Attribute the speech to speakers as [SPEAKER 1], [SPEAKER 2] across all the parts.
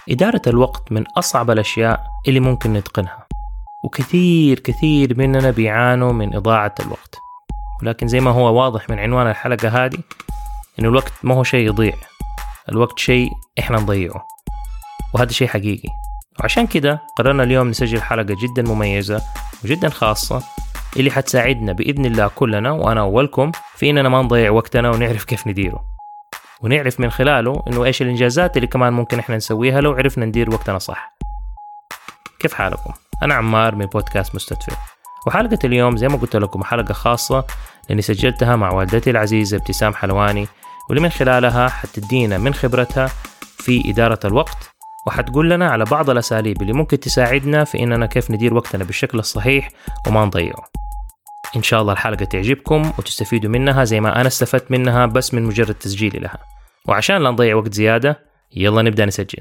[SPEAKER 1] إدارة الوقت من أصعب الأشياء اللي ممكن نتقنها، وكثير مننا بيعانوا من إضاعة الوقت. ولكن زي ما هو واضح من عنوان الحلقة هذه، إن الوقت ما هو شيء يضيع، الوقت شيء إحنا نضيعه، وهذا شيء حقيقي. وعشان كده قررنا اليوم نسجل حلقة جدا مميزة وجدا خاصة، اللي حتساعدنا بإذن الله كلنا وأنا أولكم في إننا ما نضيع وقتنا ونعرف كيف نديره، ونعرف من خلاله إنه إيش الإنجازات اللي كمان ممكن إحنا نسويها لو عرفنا ندير وقتنا صح. كيف حالكم؟ أنا عمار من بودكاست مستدفئ، وحلقة اليوم زي ما قلت لكم حلقة خاصة لأني سجلتها مع والدتي العزيزة ابتسام حلواني، واللي من خلالها حتدينا من خبرتها في إدارة الوقت، وحتقول لنا على بعض الأساليب اللي ممكن تساعدنا في إننا كيف ندير وقتنا بالشكل الصحيح وما نضيعه. إن شاء الله الحلقة تعجبكم وتستفيدوا منها زي ما أنا استفدت منها بس من مجرد تسجيلي لها. وعشان لا نضيع وقت زيادة، يلا نبدأ نسجل.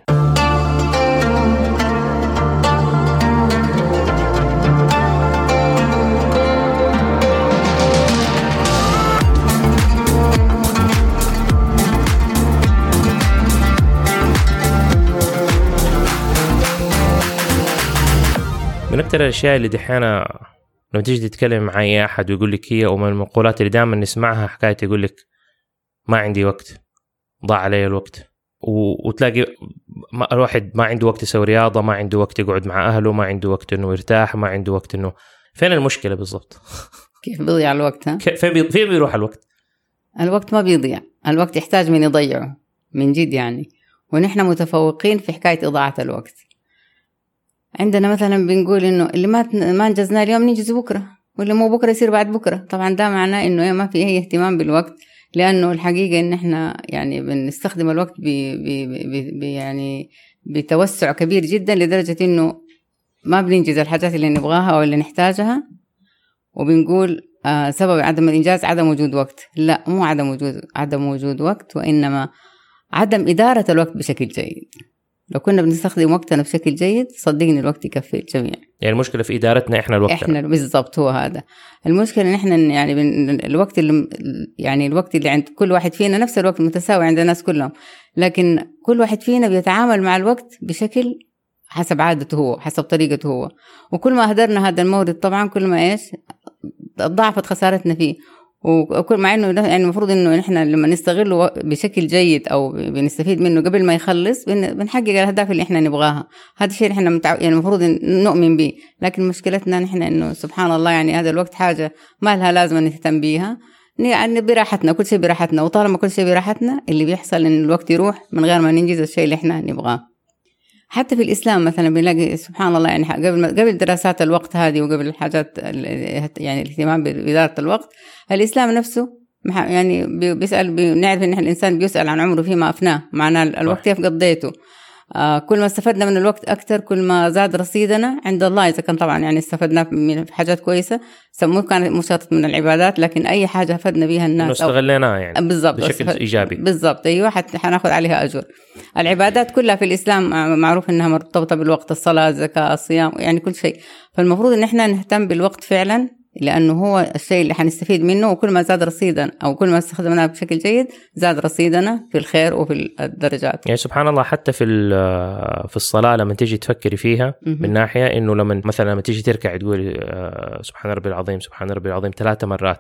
[SPEAKER 1] من أكثر الأشياء اللي دحينا لما تيجي تتكلم مع أي أحد ويقول لك هي، ومن المقولات اللي دائما نسمعها حكاية يقول لك ما عندي وقت، ضاع علي الوقت. وتلاقي الواحد ما عنده وقت يسوي رياضة، ما عنده وقت يقعد مع أهله، ما عنده وقت إنه يرتاح، ما عنده وقت إنه. فين المشكلة بالضبط؟
[SPEAKER 2] كيف بيضيع الوقت؟
[SPEAKER 1] فين بيروح الوقت؟
[SPEAKER 2] الوقت ما بيضيع، الوقت يحتاج من يضيعه من جد يعني. ونحن متفوقين في حكاية إضاعة الوقت. عندنا مثلا بنقول إنه اللي ما انجزناه اليوم ننجز بكرة، واللي مو بكرة يصير بعد بكرة. طبعا ده معناه إنه ما في أي اهتمام بالوقت، لأنه الحقيقة إن إحنا يعني بنستخدم الوقت يعني بتوسع كبير جدا، لدرجة إنه ما بننجز الحاجات اللي نبغاها أو اللي نحتاجها. وبنقول سبب عدم الإنجاز عدم وجود وقت. لا، مو عدم وجود وقت، وإنما عدم إدارة الوقت بشكل جيد. لو كنا بنستخدم وقتنا بشكل جيد صدقني الوقت يكفي الجميع.
[SPEAKER 1] يعني المشكلة في إدارتنا إحنا الوقت.
[SPEAKER 2] إحنا بالضبط، هو هذا المشكلة. إن إحنا يعني الوقت اللي عند كل واحد فينا نفس الوقت متساوي عند الناس كلهم، لكن كل واحد فينا بيتعامل مع الوقت بشكل حسب عادته هو، حسب طريقته هو. وكل ما أهدرنا هذا المورد طبعا كل ما ضاعفت خسارتنا فيه. وكل مع انه يعني المفروض انه نحن لما نستغله بشكل جيد او بنستفيد منه قبل ما يخلص بنحقق الاهداف اللي احنا نبغاها. هذا الشيء احنا يعني المفروض نؤمن به. لكن مشكلتنا نحن انه سبحان الله يعني هذا الوقت حاجه ما لها لازم نهتم بيها، يعني براحتنا، كل شيء براحتنا. وطالما كل شيء براحتنا اللي بيحصل ان الوقت يروح من غير ما ننجز الشيء اللي احنا نبغاه. حتى في الإسلام مثلا بنلاقي سبحان الله يعني قبل دراسات الوقت هذه وقبل الحاجات يعني الاهتمام بإدارة الوقت، الإسلام نفسه يعني بنعرف إن الإنسان بيسأل عن عمره فيما أفناه، معناه الوقت كيف قضيته. كل ما استفدنا من الوقت أكتر كل ما زاد رصيدنا عند الله، إذا كان طبعا يعني استفدنا من حاجات كويسة مو كانت مشارطة من العبادات، لكن أي حاجة أفدنا بها الناس
[SPEAKER 1] استغليناها يعني
[SPEAKER 2] بالضبط
[SPEAKER 1] بشكل إيجابي.
[SPEAKER 2] بالضبط، أيوة، حناخذ عليها أجر. العبادات كلها في الإسلام معروف إنها مرتبطة بالوقت، الصلاة، الزكاة، الصيام، يعني كل شيء. فالمفروض إن إحنا نهتم بالوقت فعلا، لأنه هو الشيء اللي حنستفيد منه. وكل ما زاد رصيدنا أو كل ما استخدمناه بشكل جيد زاد رصيدنا في الخير وفي الدرجات.
[SPEAKER 1] يعني سبحان الله حتى في الصلاة لما تيجي تفكري فيها من ناحية إنه لما تيجي تركع تقول سبحان ربي العظيم سبحان ربي العظيم 3 مرات،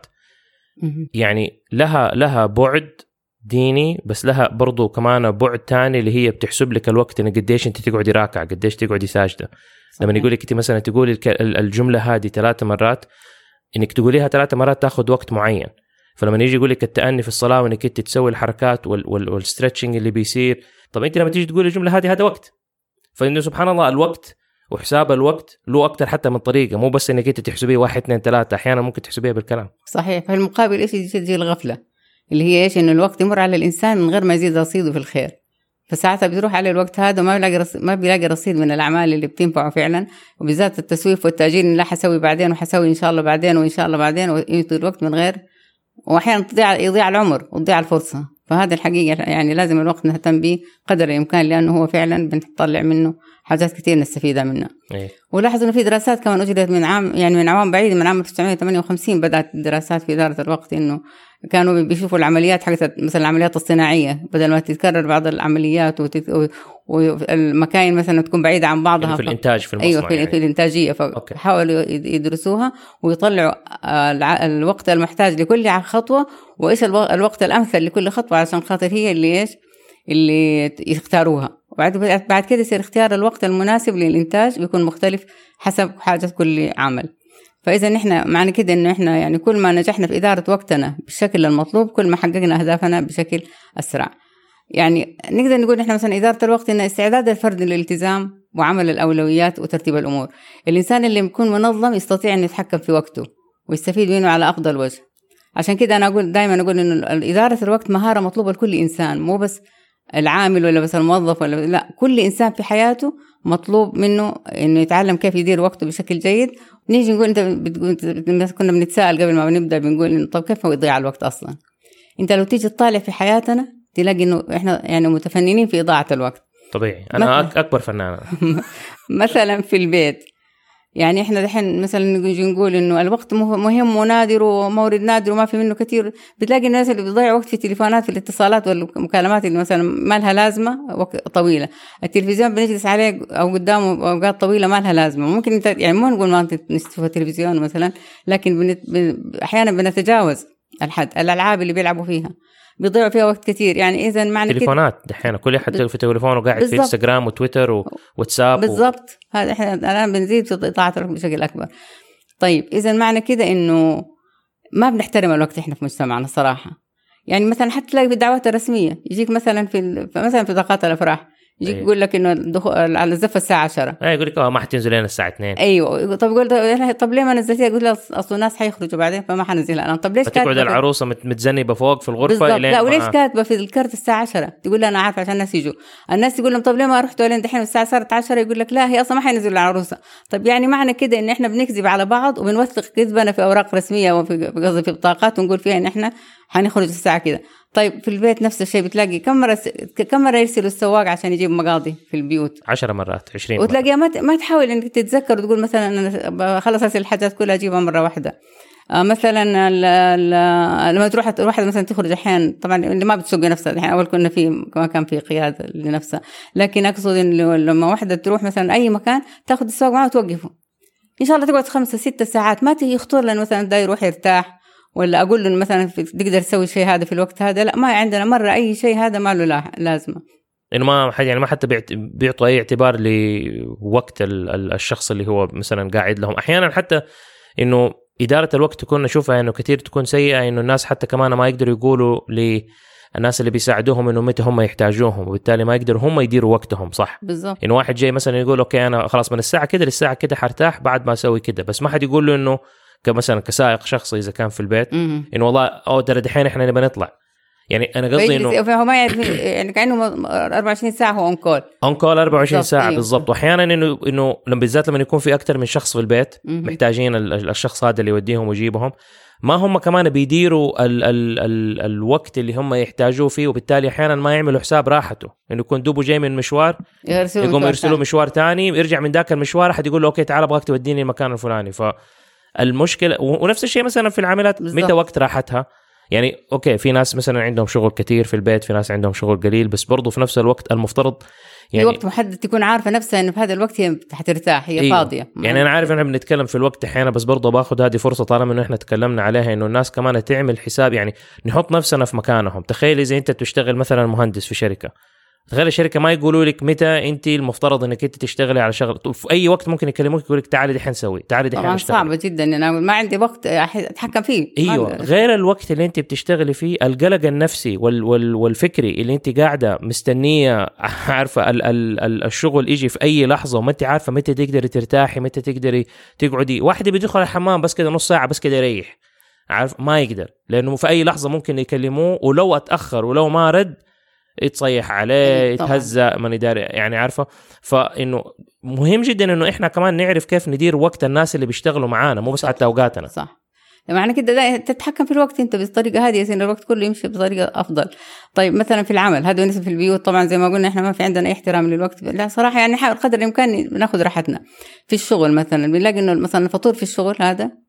[SPEAKER 1] يعني لها بعد ديني، بس لها برضو كمان بعد تاني اللي هي بتحسب لك الوقت إن قديش أنت تقعدي راكع، قديش تقعدي ساجدة. لما يقول لك أنت مثلا تقولي الجملة هذه 3 مرات، إنك تقوليها 3 مرات تأخذ وقت معين. فلما يجي يقول لك التأني في الصلاة وإنك أنت تسوي الحركات والستريتشنج اللي بيصير، طب أنت لما تيجي تقول الجملة هذه هذا وقت. فإنه سبحان الله الوقت وحساب الوقت له أكتر حتى من طريقة، مو بس إنك أنت تحسبيه 1 2 3، أحيانا ممكن تحسبيه بالكلام.
[SPEAKER 2] صحيح. في المقابل إيش تجي الغفلة اللي هي إيش، إنه الوقت يمر على الإنسان من غير ما يزيد رصيده في الخير. فساعتها بيروح على الوقت هذا وما بيلاقي رصيد من الأعمال اللي بتنفعه فعلا، وبالذات التسويف والتأجيل، لا حسوي بعدين وحسوي إن شاء الله بعدين وإن شاء الله بعدين، ويطول الوقت من غير، وأحيانا يضيع العمر وتضيع الفرصة. فهذا الحقيقة يعني لازم الوقت نهتم به قدر الإمكان، لأنه هو فعلا بنطلع منه حاجات كتير نستفيدها منها. ولاحظوا إنه في دراسات كمان أجريت من عوام بعيد، من عام 1958 بدأت دراسات في إدارة الوقت، إنه كانوا بيشوفوا العمليات حقت مثلا العمليات الصناعية بدل ما تتكرر بعض العمليات والمكاين مثلا تكون بعيدة عن بعضها
[SPEAKER 1] يعني في الإنتاج في المصنع.
[SPEAKER 2] أيوة في الإنتاجية، فحاولوا يدرسوها ويطلعوا الوقت المحتاج لكل خطوة وإيش الوقت الأمثل لكل خطوة عشان خاطر هي اللي يختاروها. بعد كده يصير اختيار الوقت المناسب للإنتاج بيكون مختلف حسب حاجة كل عمل. فإذا نحن معنى كده إنه إحنا يعني كل ما نجحنا في إدارة وقتنا بالشكل المطلوب كل ما حققنا أهدافنا بشكل أسرع. يعني نقدر نقول إحنا مثلا إدارة الوقت إن استعداد الفرد للالتزام وعمل الأولويات وترتيب الأمور. الإنسان اللي يكون منظم يستطيع أن يتحكم في وقته ويستفيد منه على أفضل وجه. عشان كده أنا دائما أقول إنه إدارة الوقت مهارة مطلوبة لكل إنسان، مو بس العامل ولا بس الموظف ولا لا، كل إنسان في حياته مطلوب منه إنه يتعلم كيف يدير وقته بشكل جيد. نيجي نقول أنت كنا بنتساءل قبل ما بنبدأ بنقول إنه طب كيف هو يضيع الوقت أصلا؟ أنت لو تيجي تطالع في حياتنا تلاقي إنه إحنا يعني متفننين في إضاعة الوقت.
[SPEAKER 1] طبيعي أنا أكبر فنان.
[SPEAKER 2] مثلا في البيت يعني إحنا دحين مثلا نقول إنه الوقت مهم ونادر ومورد نادر وما في منه كتير. بتلاقي الناس اللي بيضيع وقت في التليفونات في الاتصالات والمكالمات اللي مثلا ما لها لازمة وقت طويلة. التلفزيون بنجلس عليه أو قدامه أوقات طويلة ما لها لازمة. ممكن انت يعني مو نقول ما نشوف التلفزيون مثلا، لكن أحيانا بنتجاوز الحد. الألعاب اللي بيلعبوا فيها بيضيعوا فيها وقت كتير. يعني إذا معنى
[SPEAKER 1] تليفونات دحين كل حد في تليفونه قاعد في انستغرام وتويتر وواتساب
[SPEAKER 2] بالضبط. هذا إحنا الآن بنزيد في إضاعة الوقت بشكل أكبر. طيب إذا معنى كده إنه ما بنحترم الوقت إحنا في مجتمعنا صراحة. يعني مثلا حتى تلاقي في الدعوات الرسمية يجيك مثلا مثلا في دقات الأفراح يجيك يقول لك إنه على الزفة الساعة 10.
[SPEAKER 1] يقول لك ما حتنزل لنا الساعة 2.
[SPEAKER 2] أيوة. طب يقول طب ليه ما نزلتيها؟ يقول له أصل الناس حيخرجوا بعدين فما حنزلها أنا. طب ليش
[SPEAKER 1] تقعد العروسة متزنبة فوق في الغرفة؟
[SPEAKER 2] لا وليش كاتبة في الكارت الساعة 10؟ تقول له أنا عارفة عشان الناس يجوا. الناس يقول لهم طب ليه ما رحتوا لين دحين الساعة صارت 10؟ يقول لك لا هي أصلا ما حينزلوا العروسة. طب يعني معنى كده إن إحنا بنكذب على بعض وبنوثق كذبنا في أوراق رسمية وفي قصدي في بطاقات ونقول فيها إن إحنا حنخرج الساعة كده. طيب في البيت نفس الشيء، بتلاقي كم مرة يرسلوا السواق عشان يجيب مقاضي في البيوت؟
[SPEAKER 1] 10 مرات 20 مرة.
[SPEAKER 2] وتلاقيها ما تحاول انك تتذكر وتقول مثلا انا خلص هسه الحاجات كلها اجيبها مرة واحدة. مثلا لما تروح واحدة مثلا تخرج احيانا، طبعا اللي ما بتسوق نفسها الحين اول كنا ما كان في قيادة لنفسها، لكن اقصد ان لما واحدة تروح مثلا اي مكان تاخذ السواق معها وتوقفه ان شاء الله تقعد 5-6 ساعات ما تيجي يخطر لنا مثلا دا يروح يرتاح ولا أقول له مثلا تقدر تسوي الشيء هذا في الوقت هذا. لا ما عندنا مرة أي شيء هذا ما له لازمة.
[SPEAKER 1] إنه ما حد يعني ما حتى بيعطوا أي اعتبار لوقت الشخص اللي هو مثلا قاعد لهم. أحيانا حتى إنه إدارة الوقت تكون نشوفها إنه كتير تكون سيئة، إنه الناس حتى كمان ما يقدروا يقولوا للناس اللي بيساعدوهم إنه متى هم يحتاجوهم، وبالتالي ما يقدروا هم يديروا وقتهم صح.
[SPEAKER 2] بالضبط.
[SPEAKER 1] إنه واحد جاي مثلا يقول أوكي أنا خلاص من الساعة كده للساعة كده حرتاح بعد ما أسوي كده، بس ما حد يقول له إنه كمثلا كسائق شخصي إذا كان في البيت إنه والله ترى دحين إحنا نبي نطلع. يعني أنا قصدي إنه
[SPEAKER 2] هو ما يعرف يعني كأنه 24 ساعة هو أون كول
[SPEAKER 1] 24 ساعة بالضبط. وأحيانا إنه بالذات لما يكون في أكتر من شخص في البيت محتاجين الشخص هذا اللي يوديهم ويجيبهم، ما هم كمان بيديروا الوقت اللي هم يحتاجوه فيه، وبالتالي أحيانا ما يعملوا حساب راحته، إنه يكون دوبه جاي من مشوار يقوم يرسلوا مشوار تاني، يرجع من ذاك المشوار أحد يقول له أوكي تعال أبغاك توديني المكان الفلاني. المشكلة ونفس الشيء مثلا في العمليات متى وقت راحتها. يعني أوكي في ناس مثلا عندهم شغل كتير في البيت، في ناس عندهم شغل قليل، بس برضو في نفس الوقت المفترض
[SPEAKER 2] يعني وقت محدد تكون عارفة نفسها إنه في هذا الوقت هي حترتاح هي فاضية.
[SPEAKER 1] يعني أنا عارف إن إحنا بنتكلم في الوقت أحيانا، بس برضو باخد هذه فرصة طالما إنه إحنا تكلمنا عليها إنه الناس كمان تعمل حساب، يعني نحط نفسنا في مكانهم. تخيل إذا أنت تشتغل مثلا مهندس في شركة، تخيل الشركة ما يقولوا لك متى أنت المفترض إنك أنت تشتغلي على شغل، في أي وقت ممكن يكلموك يقول لك تعالي دحين نسوي، تعالي دحين نشتغل.
[SPEAKER 2] صعبة جدا، أنا ما عندي وقت أتحكم فيه.
[SPEAKER 1] أيوة غير الوقت اللي أنت بتشتغلي فيه، القلق النفسي والفكري اللي أنت قاعدة مستنية عارفة الشغل يجي في أي لحظة، وما أنت عارفة متى تقدري ترتاحي، متى تقدري تقعدي. واحد بيدخل الحمام بس كده نص ساعة بس كده يريح، عارف ما يقدر، لأنه في أي لحظة ممكن يكلموه، ولو أتأخر ولو ما رد يتصيح عليه يتهزأ من إدارة، يعني عارفة. فإنه مهم جدا إنه إحنا كمان نعرف كيف ندير وقت الناس اللي بيشتغلوا معانا، مو بس حتى أوقاتنا.
[SPEAKER 2] صح. معنى كده تتحكم في الوقت أنت بالطريقة هذه، يصير الوقت كله يمشي بطريقة أفضل. طيب مثلا في العمل هذا بالنسبة في البيوت، طبعا زي ما قلنا إحنا ما في عندنا أي احترام للوقت. لا صراحة يعني نحاول قدر الإمكان ناخذ راحتنا. في الشغل مثلا بنلاقي إنه مثلا الفطور في الشغل هذا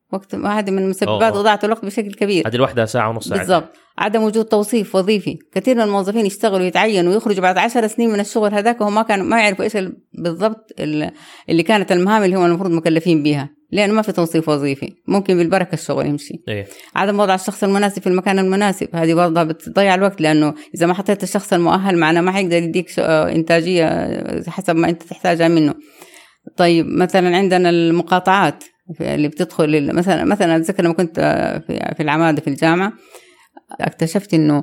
[SPEAKER 2] وقت واحد من مسببات إضاعة الوقت بشكل كبير.
[SPEAKER 1] هذه الوحدة ساعة ونص ساعة
[SPEAKER 2] بالضبط. عدم وجود توظيف وظيفي، كثير من الموظفين يشتغلوا ويتعينوا ويخرجوا بعد 10 سنين من الشغل هذاك وهم ما يعرفوا إيش بالضبط اللي كانت المهام اللي هم المفروض مكلفين بها، لأنه ما في توظيف وظيفي، ممكن بالبركة الشغل يمشي. عدم وضع الشخص المناسب في المكان المناسب، هذه برضه بتضيع الوقت، لأنه إذا ما حطيت الشخص المؤهل معنا ما حيقدر يديك إنتاجية حسب ما أنت تحتاجها منه. طيب مثلا عندنا المقاطعات اللي بتدخل مثلا أتذكر لما كنت في العمادة في الجامعة اكتشفت إنه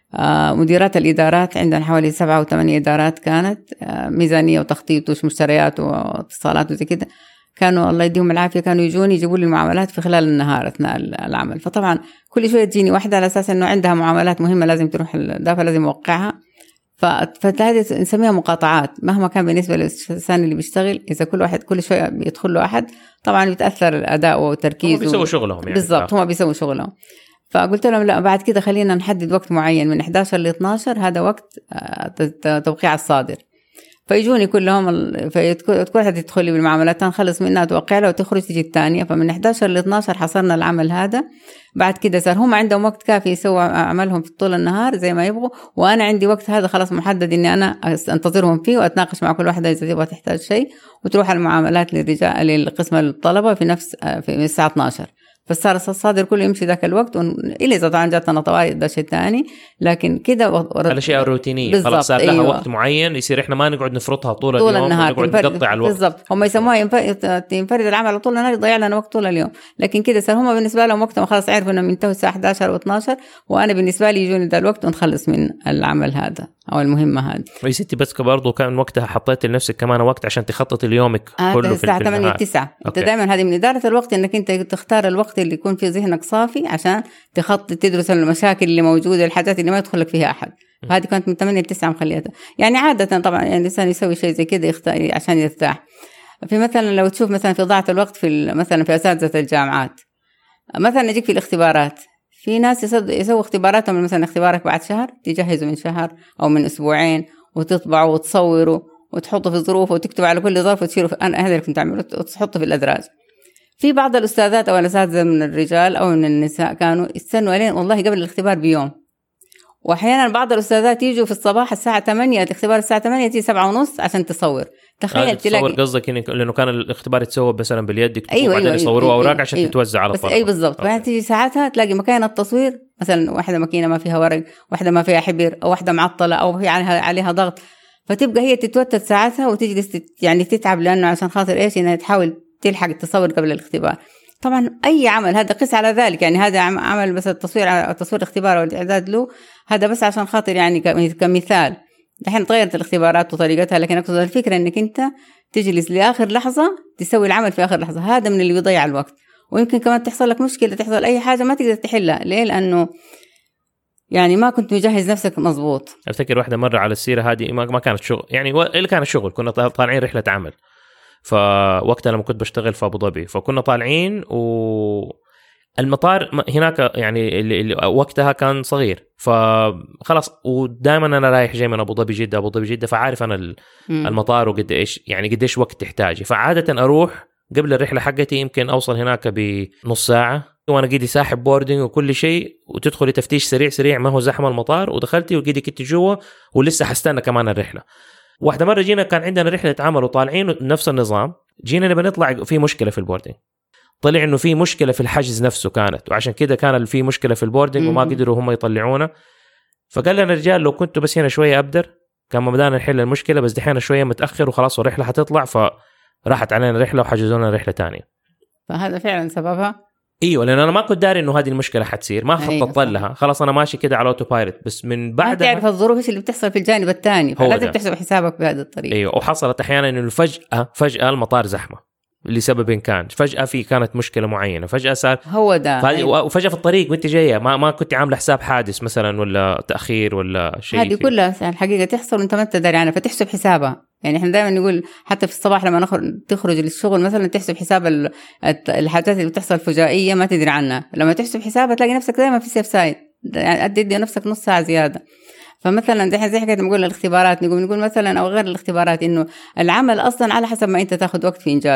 [SPEAKER 2] مديرات الإدارات عندنا حوالي 7 أو 8 إدارات كانت ميزانية وتخطيط ومشتريات واتصالات وزي كده، كانوا الله يديهم العافية كانوا يجوني يجيبوا لي المعاملات في خلال النهار أثناء العمل. فطبعا كل شوية تجيني واحدة على أساس إنه عندها معاملات مهمة لازم تروح الدافع لازم يوقعها، فهذه نسميها مقاطعات. مهما كان بالنسبة للإنسان اللي بيشتغل، إذا كل واحد كل شوية بيدخل له أحد طبعا بيتأثر الأداء وتركيزه.
[SPEAKER 1] هم بيسووا شغلهم يعني.
[SPEAKER 2] بالضبط هم بيسووا شغلهم. فقلت لهم لا، بعد كده خلينا نحدد وقت معين من 11 ل 12 هذا وقت توقيع الصادر. فيجوني كلهم كل واحد تدخل لي بالمعاملات نخلص منها توقع له وتخرج تجي الثانية. فمن 11 ل 12 حصرنا العمل هذا. بعد كده صار هم عندهم وقت كافي يسووا عملهم في طول النهار زي ما يبغوا، وأنا عندي وقت هذا خلاص محدد إني أنا أنتظرهم فيه وأتناقش مع كل واحدة إذا تبغى تحتاج شيء، وتروح المعاملات للرجال للقسم الطلبة في الساعة 12. فصار الصادر كله يمشي ذاك الوقت إلا إذا طبعا جاتنا طوارئ ده شيء ثاني، لكن كده
[SPEAKER 1] الأشياء الروتينية خلاص صار لها وقت معين يصير إحنا ما نقعد نفرطها طول اليوم
[SPEAKER 2] النهار،
[SPEAKER 1] نقعد نقطع الوقت.
[SPEAKER 2] بالضبط هم يسموها ينفرد العمل على طول النهار، يضيع لنا وقت طول اليوم. لكن كده صار هم بالنسبة لهم وقتهم خلاص عرفوا إنهم ينتهوا الساعة 11 و12، وأنا بالنسبة لي يجوني ذا الوقت ونخلص من العمل هذا أو المهمة هذه.
[SPEAKER 1] يا ستي بس برضو كان وقتها حطيت لنفسك كمان وقت عشان تخطط اليومك كله في
[SPEAKER 2] الساعة 8 9. أنت دائما هذه من إدارة الوقت إنك أنت تختار الوقت اللي يكون في ذهنك صافي عشان تخطط تدرس المشاكل اللي موجودة، الحاجات اللي ما يدخل لك فيها أحد. هذه كانت من 8 ل 9 مخليتها. يعني عادة طبعا يعني الإنسان يسوي شيء زي كده عشان يرتاح. في مثلا لو تشوف مثلا في إضاعة الوقت مثلا في أساتذة الجامعات، مثلا نجيك في الاختبارات، في ناس يسووا اختباراتهم مثلا اختبارك بعد شهر تجهزوا من شهر أو من أسبوعين وتطبعوا وتصوروا وتحطوا في ظروف وتكتب على كل ظرف وتشيلوا. أنا هذا اللي كنت أعمله وتحطوا في الأدراج. في بعض الأستاذات أو الأساتذة من الرجال أو من النساء كانوا يستنوا لين والله قبل الاختبار بيوم، وأحيانا بعض الأستاذات يجوا في الصباح الساعة 8 الاختبار الساعة 8 تيجي 7:30 عشان تصور. تخيل
[SPEAKER 1] تلاقي قصدك لأنه كان الاختبار يتسوى مثلا باليد يكتبوا بعدين يصوروا أوراق عشان تتوزع على الطلبة.
[SPEAKER 2] أي بالضبط. فهي تيجي ساعتها تلاقي مكان التصوير مثلا واحدة ماكينة ما فيها ورق، واحدة ما فيها حبر، أو واحدة معطلة أو في عليها ضغط، فتبقى هي تتوتر ساعتها وتجلس يعني تتعب لأنه عشان خاطر إيش إنها تحاول تلحق التصور قبل الاختبار. طبعا أي عمل هذا قس على ذلك، يعني هذا عمل بس تصوير الاختبار والإعداد له هذا بس عشان خاطر يعني كمثال. الحين تغيرت الاختبارات وطريقتها، لكن أقصد الفكرة إنك أنت تجلس لآخر لحظة تسوي العمل في آخر لحظة، هذا من اللي بيضيع الوقت. ويمكن كمان تحصل لك مشكلة، تحصل أي حاجة ما تقدر تحلها. ليه؟ لأنه يعني ما كنت مجهز نفسك مظبوط.
[SPEAKER 1] أفتكر واحدة مرة على السيرة هذه ما كانت شغل، يعني اللي كان الشغل كنا طالعين رحلة عمل، فوقتها لما كنت بشتغل في أبو ظبي فكنا طالعين والمطار هناك يعني اللي وقتها كان صغير، فخلاص ودائما أنا رايح جاي من أبو ظبي جدة فعارف أنا المطار وقد إيش يعني قديش وقت تحتاجي. فعادة أروح قبل الرحلة حقتي يمكن أوصل هناك بنص ساعة وأنا قيدي ساحب بوردينج وكل شيء، وتدخلي تفتيش سريع ما هو زحمة المطار، ودخلتي وقيدي كنت جوا ولسه حستنى كمان الرحلة. واحدة مرة جينا كان عندنا رحلة عمل وطالعين نفس النظام، جينا نبى نطلع في مشكلة في البوردينج، طلع إنه في مشكلة في الحجز نفسه كانت، وعشان كده كان في مشكلة في البوردينج وما قدروا هم يطلعونا. فقال لنا الرجال لو كنتوا بس هنا شوية أبدر كان ما بدأنا نحل المشكلة، بس دحين شوية متأخر وخلاص والرحلة هتطلع، فراحت علينا رحلة وحجزونا رحلة تانية.
[SPEAKER 2] فهذا فعلا سببها.
[SPEAKER 1] ايوه لان انا ما كنت داري انه هذه المشكله حتصير، ما خططت لها، خلاص انا ماشي كده على اوتو بايلوت، بس من بعدها
[SPEAKER 2] ما تعرف الظروف ايش اللي بتحصل في الجانب الثاني، فلازم تحسب حسابك بهذه الطريقه.
[SPEAKER 1] ايوه وحصلت احيانا انه فجاه المطار زحمه لسبب كان، فجاه كانت مشكله معينه، فجاه صار
[SPEAKER 2] هو ده
[SPEAKER 1] وفجاه في الطريق وانت جايه ما كنت عامله حساب حادث مثلا ولا تاخير ولا شيء.
[SPEAKER 2] هذه كلها الحقيقه تحصل وانت ما تدري عنها، فتحسب حسابها. يعني احنا دائما نقول حتى في الصباح لما تخرج للشغل مثلا تحسب حساب الحاجات اللي بتحصل فجائيه ما تدري عنها. لما تحسب حسابها تلاقي نفسك دائما في سيف سايد، يعني ادي نفسك نص ساعه زياده. فمثلا دحين زي حكايه نقول الاختبارات، نقول مثلا او غير الاختبارات انه العمل اصلا على حسب ما انت تاخذ وقت في انجازه.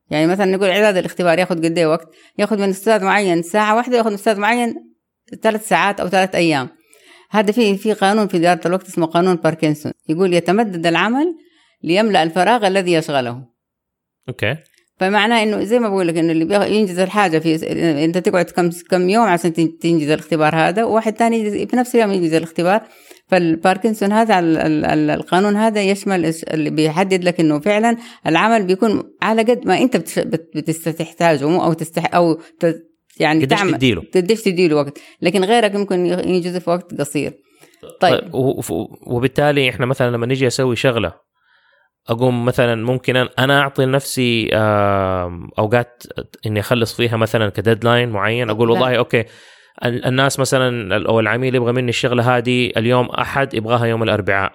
[SPEAKER 2] يعني مثلا نقول إعداد الاختبار ياخد قد ايه وقت، ياخد من أستاذ معين ساعة واحدة، ياخد من أستاذ معين 3 ساعات أو 3 أيام. هذا في قانون في إدارة الوقت اسمه قانون باركنسون، يقول يتمدد العمل ليملأ الفراغ الذي يشغله.
[SPEAKER 1] اوكي.
[SPEAKER 2] فمعناه انه زي ما بقول لك انه اللي ينجز الحاجه انت تقعد كم يوم عشان تنجز الاختبار هذا، وواحد ثاني في نفس اليوم ينجز الاختبار. فالباركنسون هذا القانون هذا يشمل اللي بيحدد لك انه فعلا العمل بيكون على قد ما انت بتحتاجه او يعني قديش تديله وقت، لكن غيرك ممكن ينجز في وقت قصير. طيب
[SPEAKER 1] وبالتالي احنا مثلا لما نيجي اسوي شغله، اقوم مثلا ممكن انا اعطي لنفسي اوقات اني اخلص فيها مثلا كديدلاين معين، اقول والله اوكي الناس مثلا او العميل يبغى مني الشغله هذه اليوم احد، يبغاها يوم الاربعاء،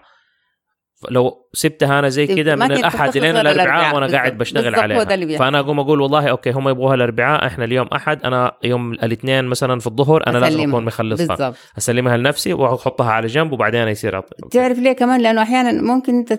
[SPEAKER 1] لو سبتها انا زي كده من الاحد لين الاربعاء وانا قاعد بشتغل عليها، فانا اقوم اقول والله اوكي هم يبغوها الاربعاء، احنا اليوم احد، انا يوم الاثنين مثلا في الظهر انا لازم اكون مخلصها، اسلمها لنفسي واحطها على جنب وبعدين يصير
[SPEAKER 2] تعرف ليه كمان؟ لانه احيانا ممكن انت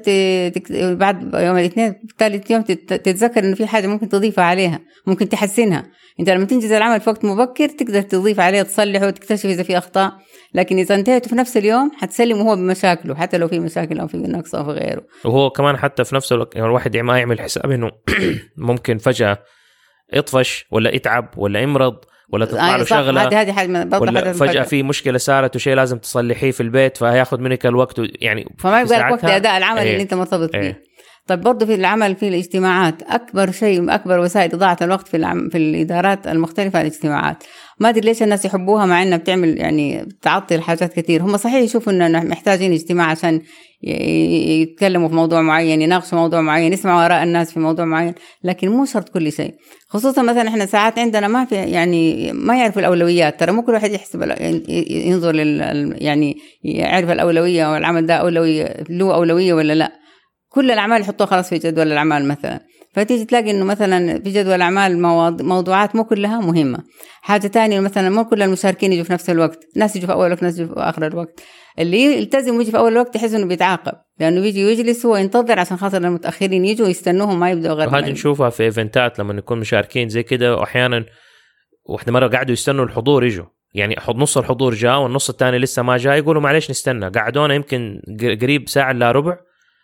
[SPEAKER 2] بعد يوم الاثنين ثالث يوم تتذكر انه في حاجه ممكن تضيفها عليها، ممكن تحسنها. انت لما تنجز العمل في وقت مبكر تقدر تضيف عليه، تصلحه وتكتشف اذا في اخطاء، لكن اذا انتهيته في نفس اليوم حتسلم وهو بمشاكله، حتى لو في مشاكل او في نقص او في غيره.
[SPEAKER 1] وهو كمان حتى في نفس الوقت يعني الواحد ما يعمل حساب انه ممكن فجأة يطفش ولا يتعب ولا يمرض ولا تطلع له شغله، ولا فجأة في مشكله صارت وشيء لازم تصلحيه في البيت فهياخد منك الوقت، يعني
[SPEAKER 2] فما يبقى لك وقت اداء العمل اللي انت مرتبط فيه. طيب برضه في العمل في الاجتماعات، أكبر شيء أكبر وسائل إضاعة الوقت في الإدارات المختلفة الاجتماعات. ما أدري ليش الناس يحبوها مع إنها بتعمل يعني تعطل حاجات كتير. هم صحيح يشوفوا إنه محتاجين اجتماع عشان يتكلموا في موضوع معين، يناقشوا موضوع معين، يسمعوا آراء الناس في موضوع معين، لكن مو شرط كل شيء. خصوصا مثلا إحنا ساعات عندنا ما في يعني ما يعرفوا الأولويات. ترى مو كل واحد يحسب ينظر يعني يعرف الأولوية والعمل ده له أولوية ولا لا. كل الأعمال يحطوها خلاص في جدول الأعمال مثلا، فتيجي تلاقي إنه مثلا في جدول الأعمال موضوعات مو كلها مهمة. حاجة تانية مثلا مو كل المشاركين يجوا في نفس الوقت، ناس يجوا في أول وقت ناس يجوا في آخر الوقت. اللي يلتزم ويجي في أول وقت يحس إنه بيتعاقب، لأنه بيجي ويجلس وينتظر عشان خاطر المتأخرين يجوا يستنوهم ما يبدأوا غير.
[SPEAKER 1] وهذا نشوفها في إيفنتات لما نكون مشاركين زي كده، وأحيانا واحدة مرة قعدوا يستنوا الحضور يجوا، يعني نص الحضور جاء والنص الثاني لسه ما جاء، يقولوا معليش نستنى، قعدونا يمكن قريب ساعة إلا ربع.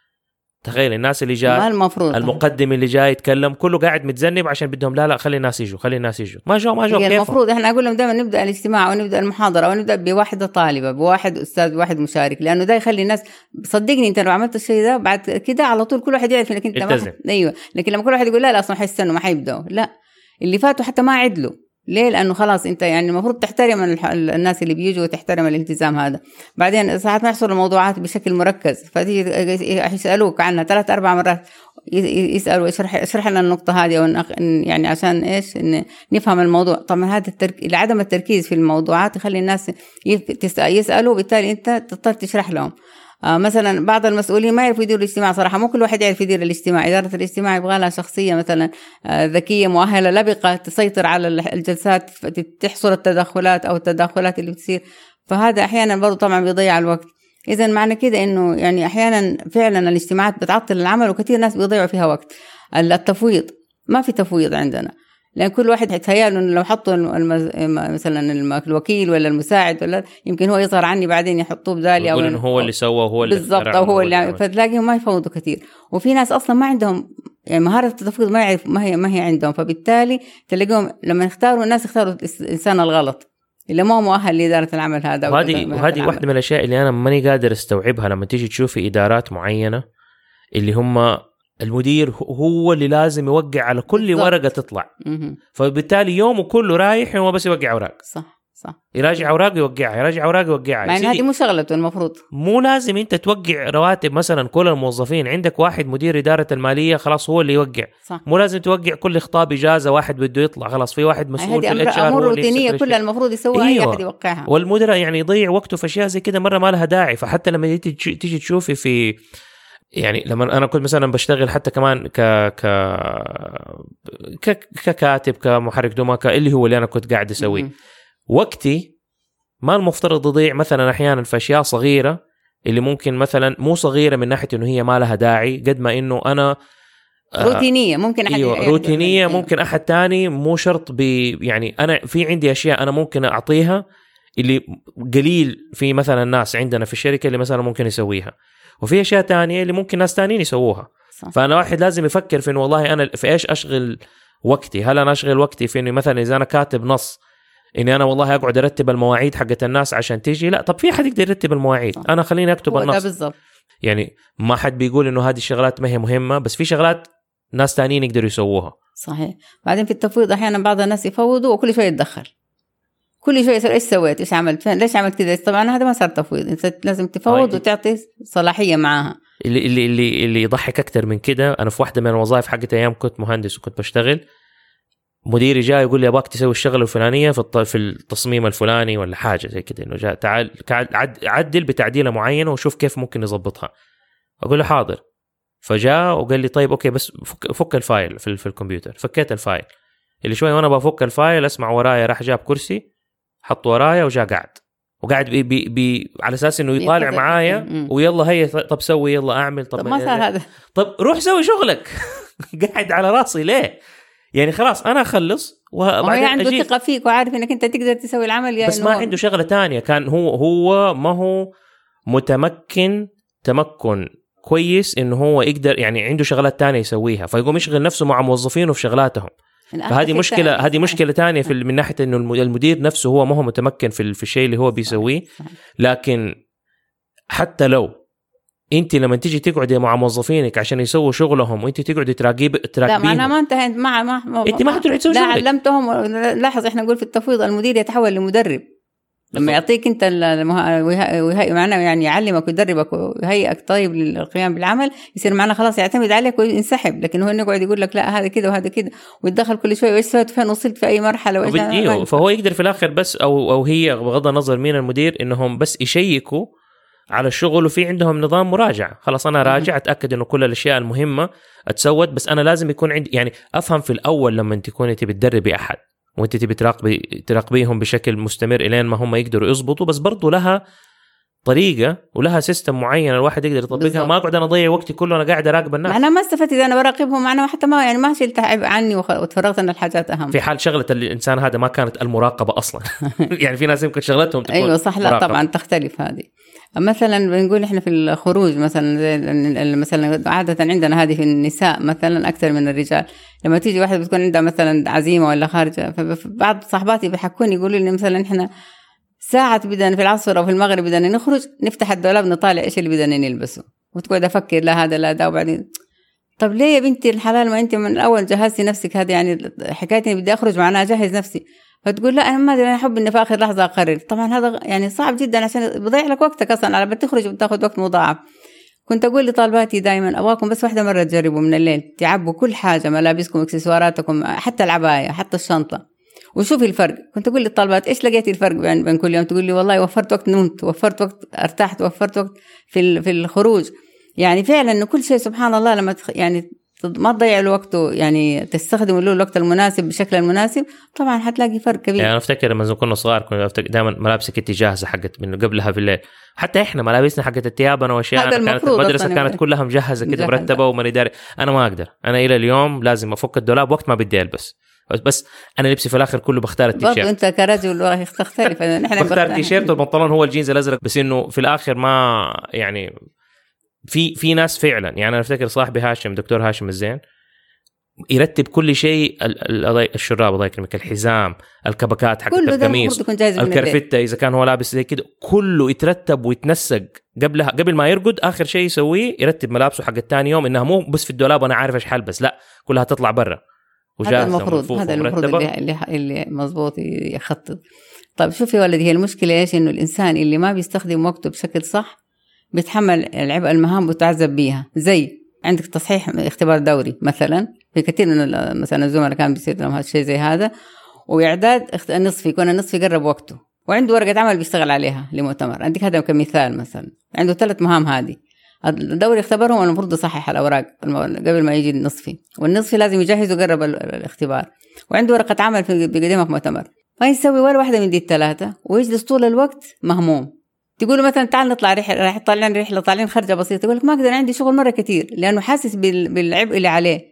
[SPEAKER 1] تخيل الناس اللي جاء المقدم اللي جاي يتكلم كله قاعد متذنب عشان بدهم لا خلي الناس يجوا ما جاء كيف
[SPEAKER 2] المفروض احنا اقول لهم دائما نبدا الاجتماع ونبدا المحاضره ونبدا بواحده طالبه بواحد استاذ بواحد مشارك، لانه ده يخلي الناس صدقني انت لو عملت الشيء ده بعد كده على طول كل واحد يعرف انك انت ايوه. لكن لما كل واحد يقول لا اصلا حيستنوا ما حيبداوا، لا اللي فاتوا حتى ما عدلوا. ليه؟ لأنه خلاص أنت يعني المفروض تحترم الناس اللي بيجوا وتحترم الالتزام هذا. بعدين ساعات ما يحصل الموضوعات بشكل مركز، فتيجي يسألوك عنها 3-4 مرات، يسألوا اشرح لنا النقطة هذه، يعني عشان إيش نفهم الموضوع. طبعا هذا عدم التركيز في الموضوعات يخلي الناس يسألوا، وبالتالي أنت تضطر تشرح لهم. مثلا بعض المسؤولين ما يعرفوا يديروا الاجتماع صراحة، مو كل واحد يعرف يدير الاجتماع. إدارة الاجتماع يبغى لها شخصية مثلا ذكية مؤهلة لبقة تسيطر على الجلسات، تحصر التدخلات أو التداخلات اللي بتصير. فهذا أحيانا برضو طبعا بيضيع الوقت. إذا معنى كده إنه يعني أحيانا فعلا الاجتماعات بتعطل العمل، وكثير ناس بيضيعوا فيها وقت. التفويض ما في تفويض عندنا، لأن كل واحد يتخيل إنه لو حطوا مثلا الوكيل ولا المساعد ولا يمكن هو يظهر عني بعدين يحطوه بدالي،
[SPEAKER 1] أو هو اللي سوى وهو اللي
[SPEAKER 2] بالضبط، أو هو اللي فتلاقيهم ما يفوضوا كثير. وفي ناس أصلا ما عندهم يعني مهارة التفويض، ما يعرف ما هي عندهم، فبالتالي تلاقيهم لما يختاروا الناس يختاروا الإنسان الغلط اللي ما مؤهل لإدارة العمل هذا.
[SPEAKER 1] وهذه واحدة من الأشياء اللي أنا ماني قادر استوعبها لما تيجي تشوفي إدارات معينة اللي هم المدير هو اللي لازم يوقع على كل بالضبط. ورقة تطلع. فبالتالي يومه كله رايح هو بس يوقع أوراق.
[SPEAKER 2] صح
[SPEAKER 1] يراجع أوراق يوقعها، يراجع أوراق يوقعها.
[SPEAKER 2] يعني هذه مو شغلته المفروض.
[SPEAKER 1] مو لازم أنت توقع رواتب مثلا كل الموظفين، عندك واحد مدير إدارة المالية خلاص هو اللي يوقع.
[SPEAKER 2] صح.
[SPEAKER 1] مو لازم توقع كل خطاب إجازة واحد بده يطلع، خلاص في واحد مسؤول في الاتش ار.
[SPEAKER 2] أمور روتينية كلها المفروض يسويها أي أحد يوقعها.
[SPEAKER 1] والمدراء يعني يضيع وقته في أشياء زي كده مرة ما لها داعي. فحتى لما تيجي تشوفي في يعني لما أنا كنت مثلا بشتغل حتى كمان ككاتب كمحرك دومة اللي هو اللي أنا كنت قاعد أسويه، وقتي ما المفترض يضيع مثلا أحيانا في أشياء صغيرة اللي ممكن مثلا مو صغيرة من ناحية إنه هي ما لها داعي، قد ما إنه أنا
[SPEAKER 2] روتينية ممكن أحد
[SPEAKER 1] روتينية ممكن أحد تاني مو شرط يعني أنا في عندي أشياء أنا ممكن أعطيها اللي قليل في مثلا الناس عندنا في الشركة اللي مثلا ممكن يسويها، وفي أشياء تانية اللي ممكن ناس تانيين يسووها. صح. فأنا واحد لازم يفكر في إنه والله أنا في إيش أشغل وقتي. هل أنا أشغل وقتي في إنه مثلا إذا أنا كاتب نص إني أنا والله أقعد أرتب المواعيد حقت الناس عشان تيجي؟ لا، طب في أحد يقدر يرتب المواعيد. صح. أنا خليني أكتب النص. بالضبط. يعني ما حد بيقول إنه هذه الشغلات ما هي مهمة، بس في شغلات ناس تانيين يقدروا يسووها.
[SPEAKER 2] صحيح. بعدين في التفويض أحيانا بعض الناس يفوضوا وكل شوية يتدخل، كل شوية يسأل إيش سويت، إيش عملت، ليش عملت كذا. طبعا هذا ما صار تفويض، أنت لازم تفوض وتعطي صلاحية معها.
[SPEAKER 1] اللي يضحك أكتر من كده، أنا في واحدة من الوظائف حقتي أيام كنت مهندس وكنت بشتغل، مديري جاء يقول لي أباك تسوي الشغلة الفلانية في التصميم الفلاني ولا حاجة زي كده، إنه جاء تعال عدل بتعديلة معينة وشوف كيف ممكن نضبطها. أقول له حاضر. فجاء وقال لي طيب أوكي بس فك الفايل في الكمبيوتر. فكيت الفايل اللي شوي وأنا بفك الفايل أسمع ورايا راح جاب كرسي حط ورايا وجاء وقاعد على أساس إنه يطالع معايا ويلا هي طب سوي يلا أعمل. طب
[SPEAKER 2] ما صار هذا.
[SPEAKER 1] طب روح سوي شغلك. قاعد على راسي ليه؟ يعني خلاص أنا أخلص
[SPEAKER 2] وبعدين عنده ثقة فيك وعارف إنك أنت تقدر تسوي العمل يعني.
[SPEAKER 1] بس ما عنده شغلة تانية. كان هو ما هو متمكن تمكن كويس إنه هو يقدر يعني عنده شغلات تانية يسويها، فيقوم يشغل نفسه مع موظفينه في شغلاتهم. فهذه مشكلة. هذه مشكلة تانية من ناحية إنه المدير نفسه هو ما هو متمكن في الشيء اللي هو بيسويه. لكن حتى لو انت لما تيجي تقعدي مع موظفينك عشان يسووا شغلهم وانت تقعدي تراقبيهم،
[SPEAKER 2] لا ما انا ما انتهيت
[SPEAKER 1] انت ما حتروحي تسوي
[SPEAKER 2] شغلك. لا علمتهم. لاحظ احنا نقول في التفويض المدير يتحول لمدرب لما يعطيك انت معنا يعني يعلمك ويدربك ويهيئك طيب للقيام بالعمل، يصير معنا خلاص يعتمد عليك وينسحب. لكن هو يقعد يقول لك لا هذا كذا وهذا كذا ويتدخل كل شوي وايش سويت فين وصلت في اي مرحله
[SPEAKER 1] فهو يقدر في الاخر بس او هي بغض النظر مين المدير انهم بس يشيكوا على الشغل وفي عندهم نظام مراجعة. خلاص أنا راجع أتأكد إنه كل الأشياء المهمة اتسوت، بس أنا لازم يكون عندي يعني أفهم في الأول لما أنت تكوني تبي تدربي أحد وأنت تبي تراقبيهم بشكل مستمر إلين ما هم يقدروا يضبطوا، بس برضو لها طريقة ولها سيستم معين الواحد يقدر يطبقها. ما أقعد أنا أضيع وقتي كله أنا قاعد أراقب الناس.
[SPEAKER 2] أنا ما استفدت إذا أنا براقبهم، أنا حتى ما يعني ما شلت عني وتفرغت أن الحاجات أهم.
[SPEAKER 1] في حال شغلة الإنسان هذا ما كانت المراقبة أصلا. يعني في ناس يمكن شغلتهم تكون
[SPEAKER 2] أيوة صح. لا طبعا تختلف هذه. مثلا بنقول إحنا في الخروج مثلا عادة عندنا هذه في النساء مثلا أكثر من الرجال. لما تيجي واحدة بتكون عندها مثلا عزيمة ولا خارجة، فبعض صاحباتي بيحكوني يقولوا لي مثلا إحنا ساعة بدنا في العصر أو في المغرب بدنا نخرج نفتح الدولاب نطالع إيش اللي بدنا نلبسه، وتقعد أفكر لا هذا لا ده. وبعدين طب ليه يا بنتي الحلال ما أنت من الأول جهزتي نفسك؟ هذه يعني حكايتي بدي أخرج معناها أجهز نفسي. فتقول لا أنا ما أدري، أنا أحب إني في آخر لحظة أقرر. طبعا هذا يعني صعب جدا عشان بضيع لك وقتك أصلا على بتخرج وبتاخد وقت مضاعف. كنت أقول لطالباتي دائما أبغاكم بس واحدة مرة تجربوا من الليل تعبوا كل حاجة، ملابسكم اكسسواراتكم حتى العباية حتى الشنطة، وشوفي الفرق. كنت أقول للطالبات إيش لقيتي الفرق بين كل يوم؟ تقول لي والله وفرت وقت نمت، وفرت وقت ارتحت، وفرت وقت في الخروج. يعني فعلا إنه كل شيء سبحان الله لما يعني ما تضيع الوقت، يعني تستخدم له الوقت المناسب بشكل المناسب، طبعا حتلاقي فرق كبير.
[SPEAKER 1] يعني أنا أفتكر لما كنا صغار كنا دائما ملابسك كنت جاهزة حقت من قبلها بالليل. حتى إحنا ملابسنا حقت التيابنا وأشياء كانت المدرسة كانت كلها مجهزة كده مرتبة وماني داري. أنا ما أقدر، أنا إلى اليوم لازم أفك الدولاب وقت ما بدي ألبس، بس أنا لبسي في الآخر كله بختار التيشيرت.
[SPEAKER 2] برضو أنت كرجل تختلف.
[SPEAKER 1] نحن بختار التيشيرت والبنطلون هو الجينز الأزرق، بس إنه في الآخر ما يعني في ناس فعلا. يعني أنا أفتكر صاحبي هاشم دكتور هاشم الزين يرتب كل شيء، الشراب الله يكرمك، الحزام، الكبكات حق القميص، الكرفتة إذا كان هو لابس زي كده كله يترتب ويتنسق قبل ما يرقد. آخر شيء يسويه يرتب ملابسه حق الثاني يوم، إنها مو بس في الدولاب وأنا عارف إيش حلبس، لا كلها تطلع برا وجاهزة.
[SPEAKER 2] هذا المفروض اللي مزبوط يخطط. طيب شوفي ولدي، هي المشكلة إيش؟ إنه الإنسان اللي ما بيستخدم وقته بشكل صح بيتحمل العبء المهام وتعذب بيها. زي عندك تصحيح اختبار دوري مثلا، في كثير من مثلا الزملاء كان بيصير لهم هذا الشيء زي هذا، وإعداد النصفي يكون النصفي قرب وقته وعنده ورقة عمل بيشتغل عليها لمؤتمر. عندك هذا كمثال مثلا، عنده 3 مهام هذه الدوري اختبرهم، المفروض يصحح الأوراق قبل ما يجي النصفي، والنصفي لازم يجهز وقرب الاختبار، وعنده ورقة عمل بيقدمها في مؤتمر. ما يسوي ولا واحدة من دي ال3 ويجلس طول الوقت مهموم. تقول مثلا تعال نطلع رحلة، راح طالعين رحلة، طالعين خرجة بسيطة، يقول لك ما أقدر عندي شغل مرة كتير، لأنه حاسس بالعبء اللي عليه.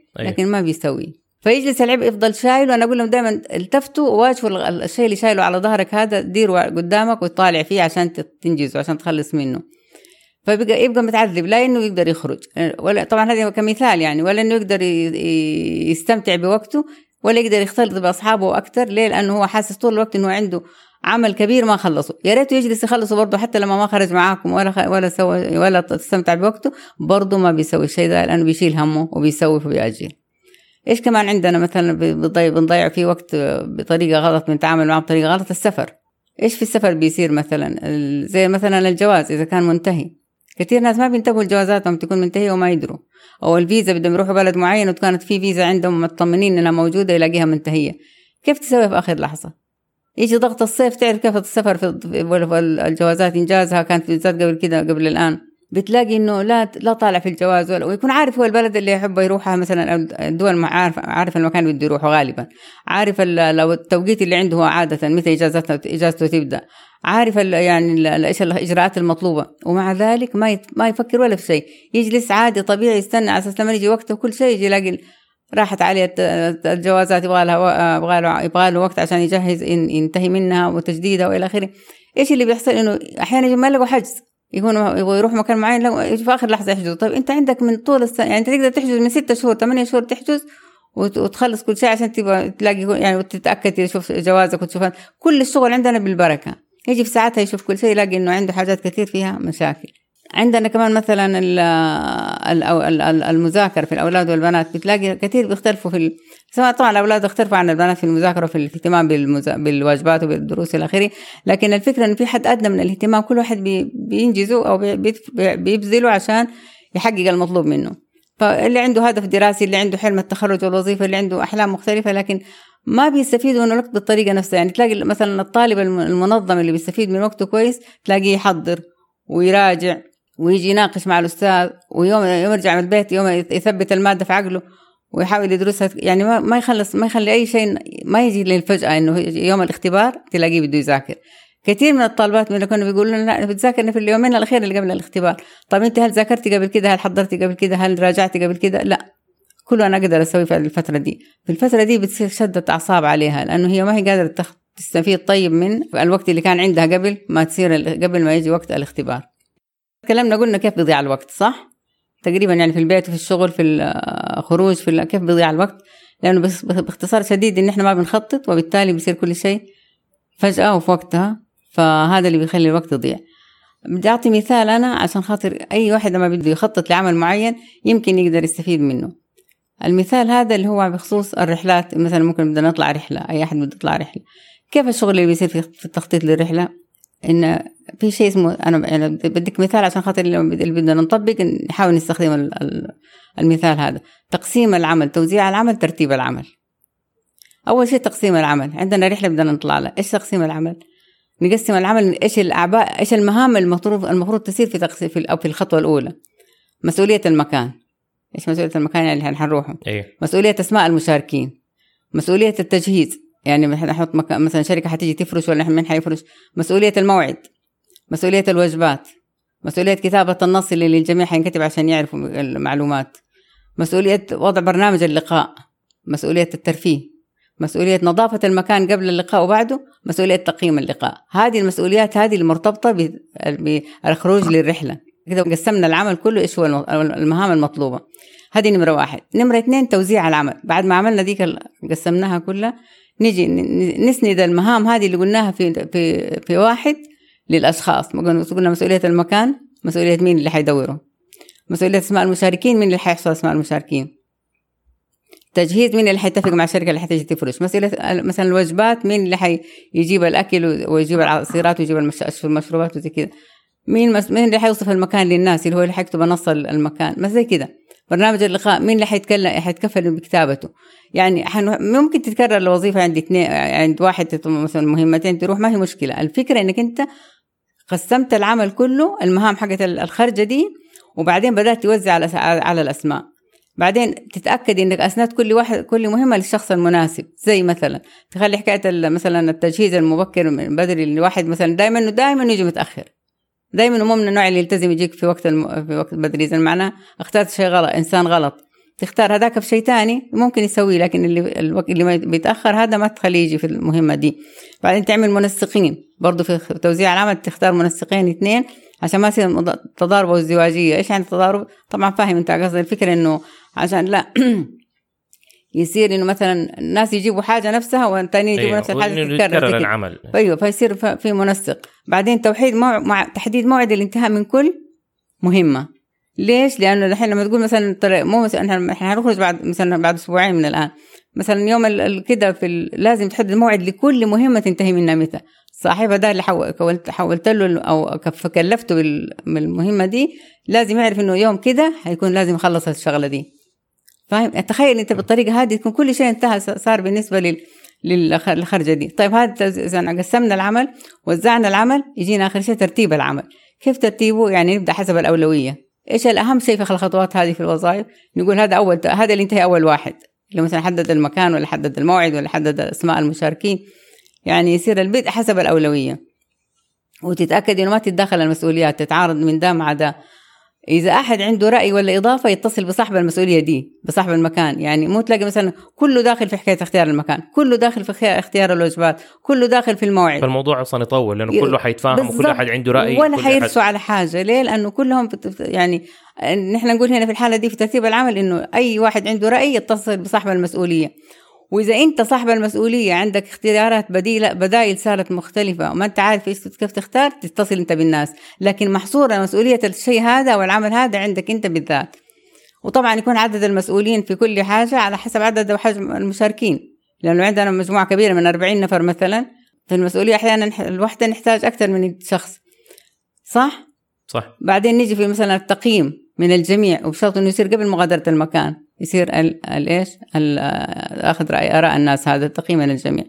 [SPEAKER 2] لكن ما بيسوي. فيجلس العبء يفضل شايله. أنا أقول لهم دائما التفتوا وواجهوا الشيء اللي شايله على ظهرك هذا، ديره قدامك وتطالع فيه عشان تنجزه، عشان تخلص منه. يبقى متعذب، لا إنه يقدر يخرج، ولا طبعا هذا كمثال يعني، ولا إنه يقدر يستمتع بوقته، ولا يقدر يختلط بأصحابه أكتر. ليه؟ لأنه هو حاسس طول الوقت إنه عنده عمل كبير ما خلصه. يا ريته يجلس يخلصه برضه، حتى لما ما خرج معاكم ولا استمتع بوقته، برضه ما بيسوي الشيء ده، لأنه بيشيل همه وبيسوي وبيأجل. إيش كمان عندنا مثلا بنضيع فيه وقت بطريقة غلط، بنتعامل معه بطريقة غلط. السفر. إيش في السفر بيصير مثلا؟ زي مثلا الجواز إذا كان منتهي، كثير ناس ما بينتبهوا لجوازاتهم تكون منتهية وما يدروا. أو الفيزا بدهم يروحوا بلد معين وكانت في فيزا عندهم مطمنين إنها موجودة، يلاقيها منتهية. كيف تسوي في آخر لحظة؟ يجي ضغط الصيف، تعرف كيف السفر في الجوازات إنجازها كانت في الجوازات قبل كده قبل الآن، بتلاقي إنه لا طالع في الجواز، ويكون عارف هو البلد اللي يحبه يروحها مثلا، الدول عارف المكان اللي بده يروحه غالبا، عارف لو التوقيت اللي عنده هو عادة متى إجازته تبدأ، عارف يعني إيش الإجراءات المطلوبة، ومع ذلك ما يفكر ولا في شيء. يجلس عادي طبيعي يستنى على أساس لما يجي وقته كل شيء يجي يلاقي راحت عليه الجوازات، يبغى له وقت عشان يجهز ينتهي منها وتجديدها وإلى آخره. إيش اللي بيحصل؟ إنه أحيانا يجي ما يلاقوا حجز، يبغى يروح مكان معين في آخر لحظة يحجزوا. طيب أنت عندك من طول السنة يعني، أنت تقدر تحجز من 6 شهور 8 شهور تحجز وتخلص كل شيء عشان تلاقي يعني وتتأكد تشوف جوازك وتشوف كل الشغل عندنا بالبركة. يجي في ساعتها يشوف كل شيء يلاقي إنه عنده حاجات كثير فيها مشاكل. عندنا كمان مثلا المذاكرة في الأولاد والبنات، بتلاقي كثير بيختلفوا سواء طبعا الأولاد اختلفوا عن البنات في المذاكرة وفي الاهتمام بالواجبات وبالدروس إلى آخره، لكن الفكرة إنه في حد أدنى من الاهتمام، كل واحد بينجزه أو بيبذله عشان يحقق المطلوب منه. فاللي عنده هدف دراسي، اللي عنده حلم التخرج والوظيفة، اللي عنده أحلام مختلفة، لكن ما بيستفيدوا من الوقت بالطريقة نفسها. يعني تلاقي مثلا الطالب المنظم اللي بيستفيد من وقته كويس، تلاقيه يحضر ويراجع ويجي يناقش مع الأستاذ، ويوم يرجع من البيت يوم يثبت المادة في عقله ويحاول يدرسها. يعني ما يخلي أي شيء، ما يجي للفجأة إنه يوم الاختبار تلاقيه بده يذاكر. كثير من الطالبات من كانوا بيقولوا لنا لا بتذاكرني في اليومين الأخير اللي قبل الاختبار. طب أنت هل ذاكرتي قبل كده؟ هل حضرتي قبل كده؟ هل راجعتي قبل كده؟ لا، كله أنا أقدر أسوي في الفترة دي. في الفترة دي بتصير شدة أعصاب عليها، لأنه هي ما هي قادرة تستفيد طيب من الوقت اللي كان عندها قبل ما يجي وقت الاختبار. تكلمنا قلنا كيف بيضيع الوقت، صح؟ تقريبا يعني في البيت وفي الشغل في الخروج كيف بيضيع الوقت، لأنه باختصار شديد إن إحنا ما بنخطط، وبالتالي بيصير كل شيء فجأة وفي وقتها، فهذا اللي بيخلي الوقت يضيع. بدي أعطي مثال أنا عشان خاطر أي واحد لما بده يخطط لعمل معين يمكن يقدر يستفيد منه. المثال هذا اللي هو بخصوص الرحلات، مثلا ممكن بدنا نطلع رحلة، أي أحد بده يطلع رحلة، كيف الشغل اللي بيصير في التخطيط للرحلة؟ إن في شيء اسمه، أنا يعني بديك مثال عشان خاطر اللي بدنا نطبق نحاول نستخدم المثال هذا. تقسيم العمل، توزيع العمل، ترتيب العمل. أول شيء تقسيم العمل. عندنا رحلة بدنا نطلع لها، إيش تقسيم العمل؟ نقسم العمل، إيش الأعباء، إيش المهام المفروض تصير في الخطوة الأولى. مسؤولية المكان، إيش مسؤولية المكان يعني هنروحه. مسؤولية أسماء المشاركين، مسؤولية التجهيز، يعني نحط مثلا شركة حتيجي تفرش ولا من حيفرش. مسؤولية الموعد، مسؤولية الوجبات، مسؤولية كتابة النص اللي للجميع حينكتب عشان يعرفوا المعلومات، مسؤولية وضع برنامج اللقاء، مسؤولية الترفيه، مسؤولية نظافة المكان قبل اللقاء وبعده، مسؤولية تقييم اللقاء. هذه المسؤوليات هذه المرتبطة بالخروج للرحلة. كده قسمنا العمل كله، إيش هو المهام المطلوبة. هذه نمرة 1. نمرة 2 توزيع العمل. بعد ما عملنا ديك قسمناها كلها، نيجي نسند المهام هذه اللي قلناها في واحد للأشخاص. قلنا مسؤولية المكان، مسؤولية مين اللي حيدوره، مسؤولية اسماء المشاركين، مين اللي حيحصل اسماء المشاركين، تجهيز، مين اللي حيتفق مع الشركة اللي حتيجي تفرش، مسؤولية مثلا الوجبات، مين اللي حيجيب الأكل ويجيب العصيرات ويجيب المشروبات وزي كده، مين اللي حيوصف المكان للناس اللي هو اللي حيكتب نص المكان، ما زي كده. برنامج اللقاء، مين اللي حيتكفل بكتابته. يعني ممكن تتكرر الوظيفة عند 2 عند واحد مثلا مهمتين تروح، ما هي مشكلة. الفكرة انك انت قسمت العمل كله، المهام حقت الخرجة دي، وبعدين بدأت توزع على الأسماء. بعدين تتأكد انك أسندت كل مهمة للشخص المناسب. زي مثلا تخلي حكاية مثلا التجهيز المبكر من بدري، الواحد مثلا دائما يجي متأخر، دايما مو من النوع اللي يلتزم يجيك في وقت بدري. إذا معناه اخترت شيء غلط، إنسان غلط. تختار هذاك بشيء تاني ممكن يسويه، لكن اللي ما بيتأخر هذا ما تخليه يجي في المهمة دي. بعدين تعمل منسقين برضو في توزيع العمل، تختار منسقين 2 عشان ما يصير تضارب وازدواجية. إيش يعني تضارب؟ طبعا فاهم أنت قصد الفكرة، إنه عشان لا يصير إنه مثلا الناس يجيبوا حاجة نفسها والتانيين يجيبوا نفس الحاجة
[SPEAKER 1] تتكرر العمل.
[SPEAKER 2] أيوة، فيصير في منسق. بعدين توحيد مع تحديد موعد الانتهاء من كل مهمة. ليش؟ لأنه الحين لما تقول مثلا مو مثلا إحنا هنخرج بعد أسبوعين من الآن، مثلا يوم كده لازم تحدد موعد لكل مهمة تنتهي منها متى. صاحبها ده اللي حولت له أو كلفته بالمهمة دي لازم يعرف إنه يوم كده هيكون لازم يخلص الشغلة دي. فاهم؟ تخيل أنت بالطريقة هذه تكون كل شيء انتهى صار بالنسبة للخرجة دي. طيب هذا إذا قسمنا العمل وزعنا العمل، يجينا آخر شيء ترتيب العمل. كيف ترتيبه؟ يعني نبدأ حسب الأولوية. إيش الأهم شيء في الخطوات هذه في الوظائف؟ نقول هذا اللي ينتهي أول واحد، اللي مثلا حدد المكان ولا حدد الموعد ولا حدد أسماء المشاركين. يعني يصير البدء حسب الأولوية، وتتأكد إنه ما تتداخل المسؤوليات، تتعارض من ده مع ده. إذا أحد عنده رأي ولا إضافة يتصل بصاحب المسؤولية دي، بصاحب المكان. يعني مو تلاقي مثلا كله داخل في حكاية اختيار المكان، كله داخل في اختيار الوجبات، كله داخل في الموعد.
[SPEAKER 1] فالموضوع أصلا يطول لأنه كله حيتفاهم وكل أحد عنده رأي
[SPEAKER 2] ولا حيرسوا على حاجة. ليه؟ لأنه كلهم يعني نحن نقول هنا في الحالة دي في ترتيب العمل إنه أي واحد عنده رأي يتصل بصاحب المسؤولية. وإذا أنت صاحب المسؤولية عندك اختيارات بدائل صارت مختلفة وما أنت عارف كيف تختار، تتصل أنت بالناس. لكن محصورة مسؤولية الشيء هذا والعمل هذا عندك أنت بالذات. وطبعا يكون عدد المسؤولين في كل حاجة على حسب عدد وحجم المشاركين، لأنه عندنا مجموعة كبيرة من 40 نفر مثلا، في المسؤولية أحيانا الوحدة نحتاج أكثر من شخص. صح؟ بعدين نيجي في مثلا التقييم من الجميع، وبشرط إنه يصير قبل مغادرة المكان، يصير أخذ رأي آراء الناس. هذا التقييم من الجميع.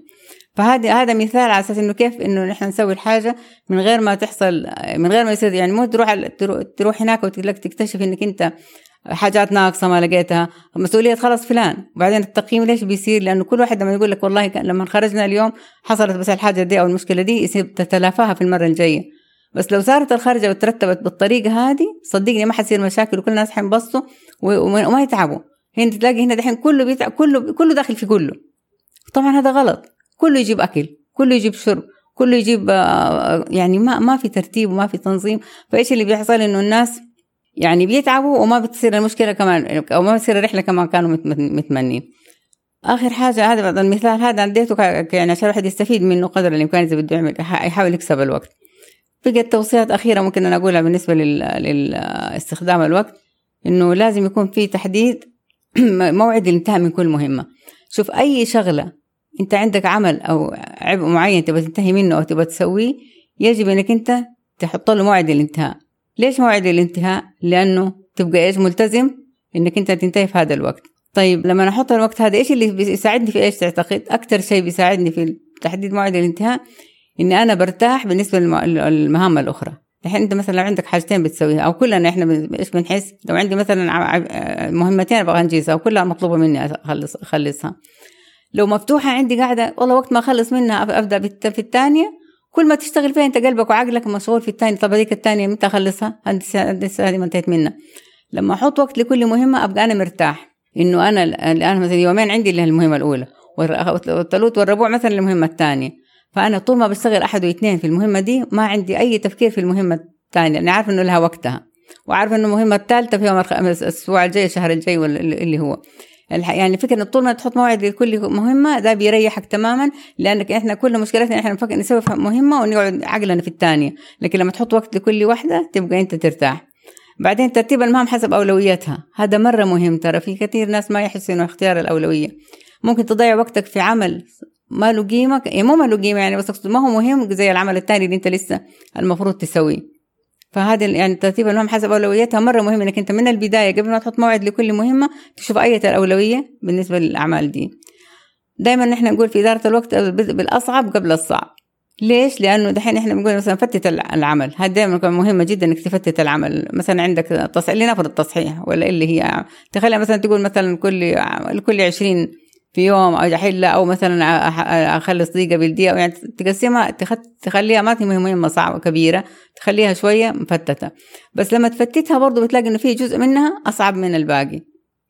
[SPEAKER 2] هذا مثال على أساس إنه كيف إنه نحن نسوي الحاجة من غير ما تحصل، من غير ما يصير يعني مو تروح هناك وتكتشف إنك أنت حاجات ناقصة ما لقيتها، مسؤولية خلص فلان. وبعدين التقييم ليش بيصير؟ لأنه كل واحد لما يقول لك والله لما خرجنا اليوم حصلت بس الحاجة دي أو المشكلة دي، يصير تتلافاها في المرة الجاية. بس لو صارت الخرجة وترتبت بالطريقة هذه صدقني ما حتصير مشاكل، وكل الناس حينبسطوا وما يتعبوا. هنا تلاقي هنا دحين كله داخل في كله. طبعا هذا غلط. كله يجيب أكل، كله يجيب شرب، كله يجيب يعني ما في ترتيب وما في تنظيم. فإيش اللي بيحصل؟ إنه الناس يعني بيتعبوا وما بتصير المشكلة كمان، أو ما بتصير الرحلة كمان كانوا متمنين. آخر حاجة، هذا بعض المثال هذا اديته يعني عشان الواحد يستفيد منه قدر الإمكان إذا بده يحاول يكسب الوقت. بقت توصيات أخيرة ممكن أنا أقولها بالنسبة للاستخدام الوقت، إنه لازم يكون في تحديد موعد الانتهاء من كل مهمة. شوف أي شغلة أنت عندك عمل أو عبء معين تبغى تنتهي منه أو تبغى تسويه، يجب إنك أنت تحط له موعد الانتهاء. ليش موعد الانتهاء؟ لأنه تبقى ملتزم إنك أنت تنتهي في هذا الوقت. طيب لما نحط الوقت هذا إيش اللي بيساعدني في تعتقد أكتر شيء بيساعدني في تحديد موعد الانتهاء؟ إني أنا برتاح بالنسبة للمهام الأخرى. الحين أنت مثلا لو عندك حاجتين بتسويها، أو كلنا إحنا إيش بنحس لو عندي مثلا مهمتين أبغى أنجزها وكلها مطلوبة مني أخلصها، لو مفتوحة عندي قاعدة والله وقت ما أخلص منها أبدأ في الثانية، كل ما تشتغل فيها أنت قلبك وعقلك مشغول في الثانية. طب هذيك الثانية متى أخلصها؟ هذه ما انتهيت منها. لما أحط وقت لكل مهمة أبقى أنا مرتاح إنه أنا الآن مثلا يومين عندي اللي هي المهمة الأولى، والثالث والربوع مثلا المهمة الثانية، فأنا طول ما بشتغل 1 و2 في المهمة دي ما عندي أي تفكير في المهمة الثانية، أنا عارف إنه لها وقتها، وعارف إنه المهمة الثالثة في يوم الأسبوع الجاي الشهر الجاي اللي هو يعني فكرة إن طول ما تحط موعد لكل مهمة ده بيريحك تماما، لأنك إحنا كل مشكلتنا إحنا نفكر نسوي مهمة ونقعد عقلنا في الثانية، لكن لما تحط وقت لكل واحدة تبقى أنت ترتاح. بعدين ترتيب المهام حسب أولوياتها، هذا مرة مهم. ترى في كثير ناس ما يحسوا إنه اختيار الأولوية ممكن تضيع وقتك في عمل ما له قيمة، مو ما له قيمة يعني، بس ما هو مهم زي العمل الثاني اللي أنت لسه المفروض تسويه. فهذا يعني ترتيب المهام حسب أولوياتها مرة مهم، إنك أنت من البداية قبل ما تحط موعد لكل مهمة تشوف أية الأولوية بالنسبة للأعمال دي. دائما نحن نقول في إدارة الوقت بالأصعب قبل الصعب. ليش؟ لأنه دحين إحنا بنقول مثلا فتت العمل، هذا دائما مهمة جدا إنك تفتت العمل. مثلا عندك لنفرض التصحيح ولا اللي هي تخلي مثلا تقول مثلا كل 20 في يوم أو أحل، أو مثلا أخلص دقيقة بالدقيقة، يعني تقسمها تخليها ما هي مهمة صعبة كبيرة، تخليها شوية مفتتة. بس لما تفتتها برضو بتلاقي إنه في جزء منها أصعب من الباقي،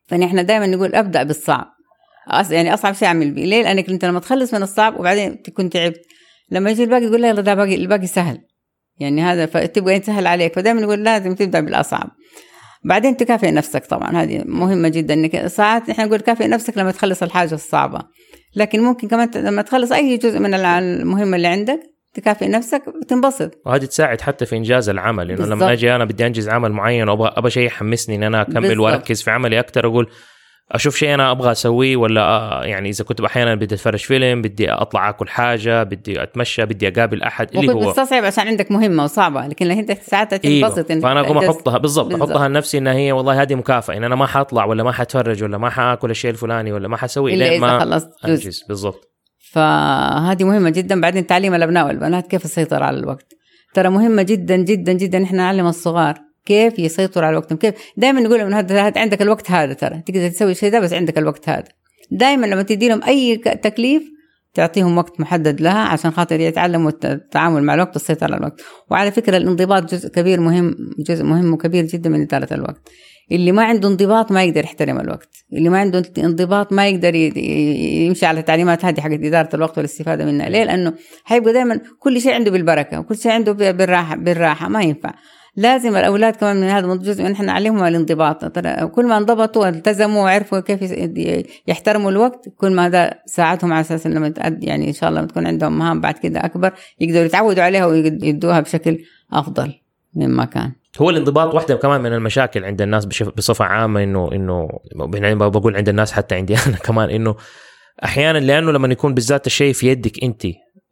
[SPEAKER 2] فنحن دائما نقول أبدأ بالصعب، يعني أصعب شيء أعمل بيه. ليه؟ لأنك أنت لما تخلص من الصعب وبعدين تكون تعبت، لما يجي الباقي تقول لا ده الباقي سهل، يعني هذا فتبغى يسهل عليك. فدائما نقول لازم تبدأ بالأصعب، بعدين تكافئ نفسك. طبعا هذه مهمة جدا، إنك ساعات إحنا نقول كافئ نفسك لما تخلص الحاجة الصعبة، لكن ممكن كمان لما تخلص أي جزء من المهمة اللي عندك تكافئ نفسك وتنبسط.
[SPEAKER 1] وهذه تساعد حتى في إنجاز العمل، إنه لما أجي أنا بدي أنجز عمل معين وأبغى شيء يحمسني إن أنا أكمل
[SPEAKER 2] بالضبط.
[SPEAKER 1] وأركز في عملي أكتر، أقول أشوف شيء أنا أبغى أسويه، ولا يعني إذا كنت أحيانا بدي أتفرج فيلم، بدي أطلع أكل حاجة، بدي أتمشى، بدي أقابل أحد، اللي هو
[SPEAKER 2] بتستصعب عشان عندك مهمة وصعبة، لكن لو أنت ساعتها تنبسط.
[SPEAKER 1] إيه. فأنا أقوم أحطها بالضبط، أحطها لنفسي إن هي والله هذه مكافأة، إن أنا ما حأطلع ولا ما حأتفرج ولا ما حأكل الشيء الفلاني ولا ما حسوي إلا ما
[SPEAKER 2] خلصت
[SPEAKER 1] أنجز. بالضبط.
[SPEAKER 2] فهذه مهمة جدا. بعدين تعليم الأبناء والبنات كيف السيطرة على الوقت، ترى مهمة جدا جدا جدا. إحنا نعلم الصغار كيف يسيطروا على وقتهم، كيف دائما نقول لهم هذا عندك الوقت هذا، ترى تقدر تسوي شيء ده بس عندك الوقت هذا. دائما لما تدي لهم أي تكليف تعطيهم وقت محدد لها عشان خاطر يتعلموا التعامل مع الوقت والسيطرة على الوقت. وعلى فكرة الانضباط جزء مهم وكبير جدا من إدارة الوقت. اللي ما عنده انضباط ما يقدر يحترم الوقت، اللي ما عنده انضباط ما يقدر يمشي على التعليمات هذه حقت إدارة الوقت والاستفادة منها. ليه؟ لأنه حيبقى دائما كل شيء عنده بالبركة وكل شيء عنده بالراحة، ما ينفع. لازم الأولاد كمان من هذا الجزء من إحنا نعلمهم الانضباط. كل ما انضبطوا والتزموا وعرفوا كيف يحترموا الوقت، كل ما هذا ساعدهم على أساس لما يعني إن شاء الله تكون عندهم مهام بعد كده أكبر يقدروا يتعودوا عليها ويدوها بشكل أفضل مما كان.
[SPEAKER 1] هو الانضباط واحدة كمان من المشاكل عند الناس بصفة عامة، إنه بقول عند الناس حتى عندي أنا كمان، إنه أحيانا لأنه لما يكون بالذات الشيء في يدك أنت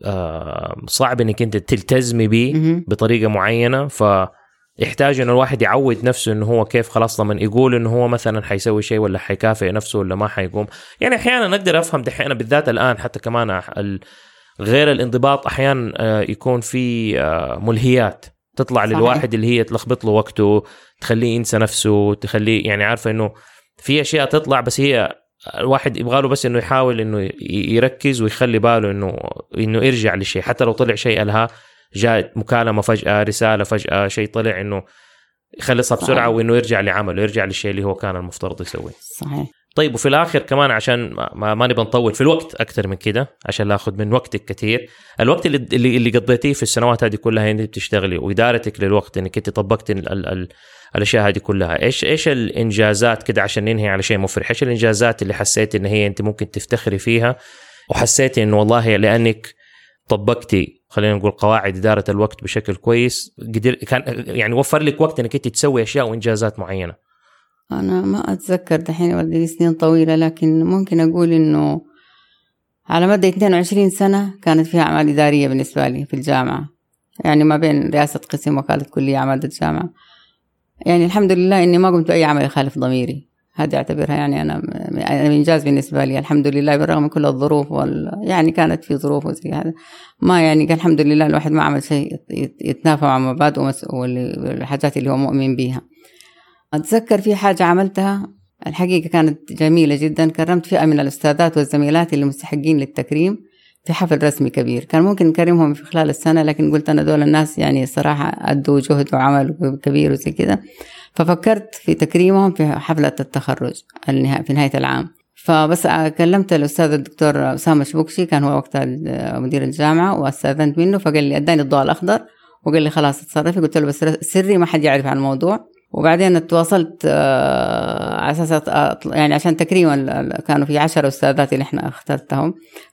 [SPEAKER 1] صعب إنك أنت تلتزمي به بطريقة معينة، يحتاج إنه الواحد يعود نفسه إنه هو كيف خلاص لما يقول إنه هو مثلا حيسوي شيء ولا حيكافئ نفسه ولا ما حيقوم. يعني أحيانا نقدر أفهم دحين بالذات الآن حتى كمان غير الانضباط أحيانا يكون في ملهيات تطلع صحيح. للواحد اللي هي تلخبط له وقته، تخليه ينسى نفسه، تخليه يعني عارفة إنه في أشياء تطلع بس هي الواحد يبغى له بس إنه يحاول إنه يركز ويخلي باله إنه يرجع لشيء، حتى لو طلع شيء لها جاءت مكالمة فجأة، رسالة فجأة، شيء طلع إنه يخلصها بسرعة وإنه يرجع لعمله، يرجع للشيء اللي هو كان المفترض يسويه.
[SPEAKER 2] صحيح.
[SPEAKER 1] طيب وفي الآخر كمان عشان ما نبغى نطول في الوقت أكتر من كده عشان لا أخذ من وقتك كثير، الوقت اللي قضيتيه في السنوات هذه كلها أنت بتشتغلي وإدارتك للوقت إنك أنت طبقت الأشياء هذه كلها، إيش الإنجازات كده عشان ننهي على شيء مفرح؟ إيش الإنجازات اللي حسيت إن هي أنت ممكن تفتخري فيها وحسيتي إنه والله لأنك طبقتي خلينا نقول قواعد إدارة الوقت بشكل كويس كان يعني وفر لك وقت إنك أنت تسوي أشياء وإنجازات معينة؟
[SPEAKER 2] أنا ما أتذكر دحين ولدي سنين طويلة، لكن ممكن أقول إنه على مدى 22 سنة كانت فيها أعمال إدارية بالنسبة لي في الجامعة، يعني ما بين رئاسة قسم وكالة كلية عمادة الجامعة. يعني الحمد لله إني ما قمت بأي عمل يخالف ضميري، هذه أعتبرها يعني أنا إنجاز بالنسبة لي الحمد لله، بالرغم من كل الظروف يعني كانت في ظروف وزي هذا ما يعني كان الحمد لله الواحد ما عمل شيء يتنافى مع مبادئه والحاجات اللي هو مؤمن بيها. أتذكر في حاجة عملتها الحقيقة كانت جميلة جدا، كرمت فئة من الأستاذات والزميلات اللي مستحقين للتكريم في حفل رسمي كبير، كان ممكن نكرمهم في خلال السنة، لكن قلت أنا دول الناس يعني صراحة أدوا جهد وعمل كبير وزي كده، ففكرت في تكريمهم في حفلة التخرج في نهاية العام. فبس كلمت الأستاذ الدكتور أسامة شبوكشي، كان هو وقتها مدير الجامعة، واستأذنت منه فقال لي أداني الضوء الأخضر وقال لي خلاص اتصرفي. قلت له بس سري ما حد يعرف عن الموضوع. وبعدين تواصلت على أساس يعني عشان تكريم كانوا في 10 أستاذات اللي احنا اخترتهم،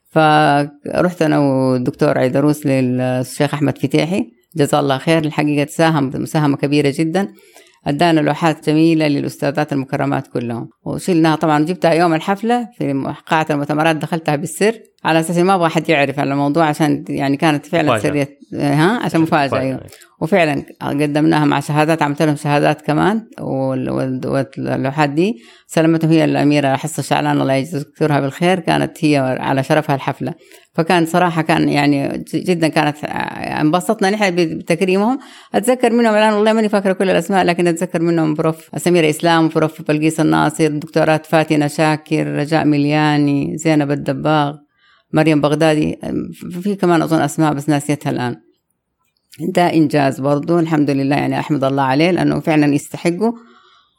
[SPEAKER 2] فرحت أنا والدكتور عيدروس للشيخ أحمد فتيحي جزاه الله خير، الحقيقة ساهم مساهمة كبيرة جدا، أدانا لوحات جميلة للأستاذات المكرمات كلهم وشيلناها طبعا، جبتها يوم الحفلة في قاعة المؤتمرات، دخلتها بالسر على أساس ما أبغى حد يعرف على الموضوع، عشان يعني كانت فعلا سرية عشان مفاجأة. وفعلا قدمناها مع شهادات، عملت لهم شهادات كمان، واللوحات دي سلمتهم هي الأميرة حصة شعلان الله يذكرها بالخير، كانت هي على شرفها الحفلة. فكان صراحة كان يعني جدا كانت انبسطنا نحن بتكريمهم. أتذكر منهم الآن والله ماني فاكرة كل الأسماء، لكن أتذكر منهم بروف سميرة إسلام، بروف بلقيس الناصر، دكتورات فاتنة شاكر، رجاء ملياني، زينب الدباغ، مريم بغدادي، في كمان أظن أسماء بس ناسيتها الآن. ده إنجاز برضو الحمد لله، يعني أحمد الله عليه لأنه فعلا يستحقوا.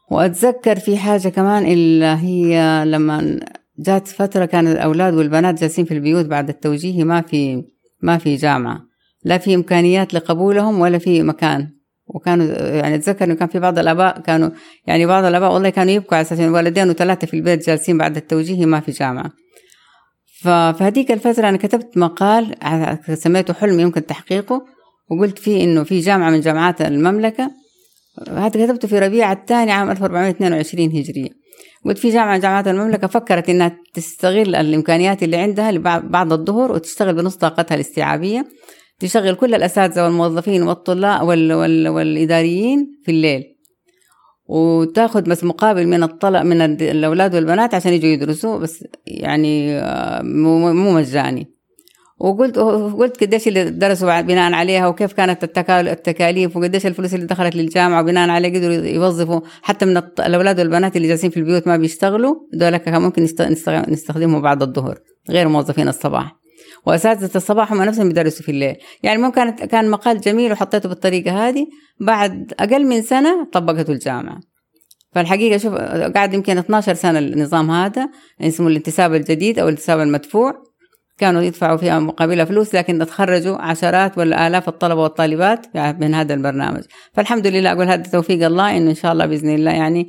[SPEAKER 2] وأتذكر في حاجة كمان اللي هي لما جات فترة كان الأولاد والبنات جالسين في البيوت بعد التوجيه، ما في جامعة، لا في إمكانيات لقبولهم ولا في مكان. وكانوا يعني أتذكر إنه كان في بعض الآباء والله كانوا يبكوا على أساس إن ولدين وثلاثة في البيت جالسين بعد التوجيه ما في جامعة. فهذيك الفترة أنا كتبت مقال سميته حلم يمكن تحقيقه، وقلت فيه إنه في جامعة من جامعات المملكة، هذا كتبته في ربيع الثاني عام 1422 هجرية. قلت في جامعة من جامعات المملكة فكرت إنها تستغل الإمكانيات اللي عندها بعد الظهر وتشتغل بنص طاقتها الاستيعابية، تشغل كل الأساتذة والموظفين والطلاب والإداريين في الليل، وتاخذ بس مقابل من الأولاد والبنات عشان يجوا يدرسوا، بس يعني مو مجاني. وقلت قديش اللي درسوا بناء عليها، وكيف كانت التكاليف، وقديش الفلوس اللي دخلت للجامعة، وبناء عليه قدروا يوظفوا حتى من الأولاد والبنات اللي جالسين في البيوت ما بيشتغلوا، دول كان ممكن نستخدمهم بعد الظهر غير موظفين الصباح، وأساتذة الصباح هم نفسهم بيدرسوا في الليل. يعني ممكن كان مقال جميل وحطيته بالطريقة هذه، بعد أقل من سنة طبقته الجامعة. فالحقيقة شوف قاعد يمكن 12 سنة النظام هذا اسمه الانتساب الجديد أو الانتساب المدفوع، كانوا يدفعوا فيها مقابلها فلوس، لكن تخرجوا عشرات ولا آلاف الطلبة والطالبات من هذا البرنامج. فالحمد لله أقول هذا توفيق الله، إنه إن شاء الله بإذن الله يعني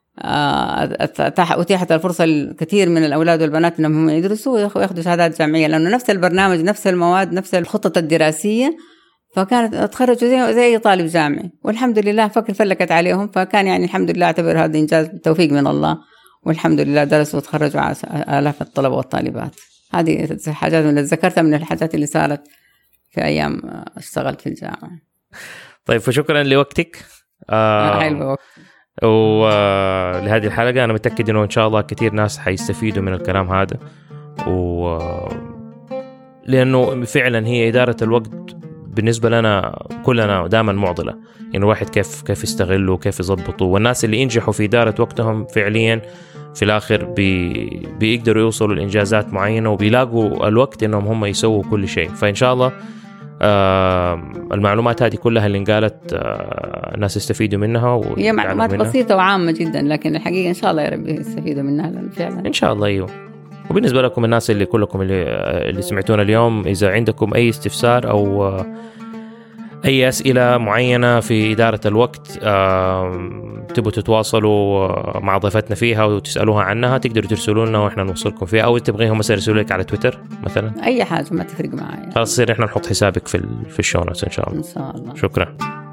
[SPEAKER 2] أتيحت الفرصة لكثير من الأولاد والبنات إنهم يدرسوا ويأخذوا شهادات جامعية، لأنه نفس البرنامج نفس المواد نفس الخطط الدراسية، فكانت تخرجوا زي طالب جامعي، والحمد لله فلكت عليهم. فكان يعني الحمد لله أعتبر هذا إنجاز توفيق من الله، والحمد لله درسوا وتخرجوا آلاف الطلبة والطالبات. هذه حاجات من ذكرتها من الحاجات اللي صارت في أيام اشتغلت في الجامعة.
[SPEAKER 1] طيب فشكرا لوقتك ولهذه الحلقة. أنا متأكد إنه إن شاء الله كثير ناس حيستفيدوا من الكلام هذا، لأنه فعلا هي إدارة الوقت بالنسبة لنا كلنا دائما معضلة، يعني الواحد كيف يستغله وكيف يضبطه. والناس اللي ينجحوا في إدارة وقتهم فعليا في الآخر بيقدروا يوصلوا لإنجازات معينة، وبيلاقوا الوقت إنهم هم يسووا كل شيء. فإن شاء الله المعلومات هذه كلها اللي انقالت الناس يستفيدوا منها،
[SPEAKER 2] هي معلومات بسيطة وعامة جدا، لكن الحقيقة إن شاء الله يا رب يستفيدوا منها فعلا إن
[SPEAKER 1] شاء الله. أيوه. وبالنسبة لكم الناس اللي كلكم اللي سمعتونا اليوم، إذا عندكم أي استفسار أو أي أسئلة معينة في إدارة الوقت تبوا تتواصلوا مع ضيفتنا فيها وتسألوها عنها، تقدروا ترسلوا لنا وإحنا نوصلكم فيها، أو تبغيهم مثلا يرسلوا لك على تويتر مثلا،
[SPEAKER 2] أي حاجة ما تفرق معايا.
[SPEAKER 1] خلاص إحنا نحط حسابك في الشو نوتس إن شاء الله.
[SPEAKER 2] إن شاء الله.
[SPEAKER 1] شكرا.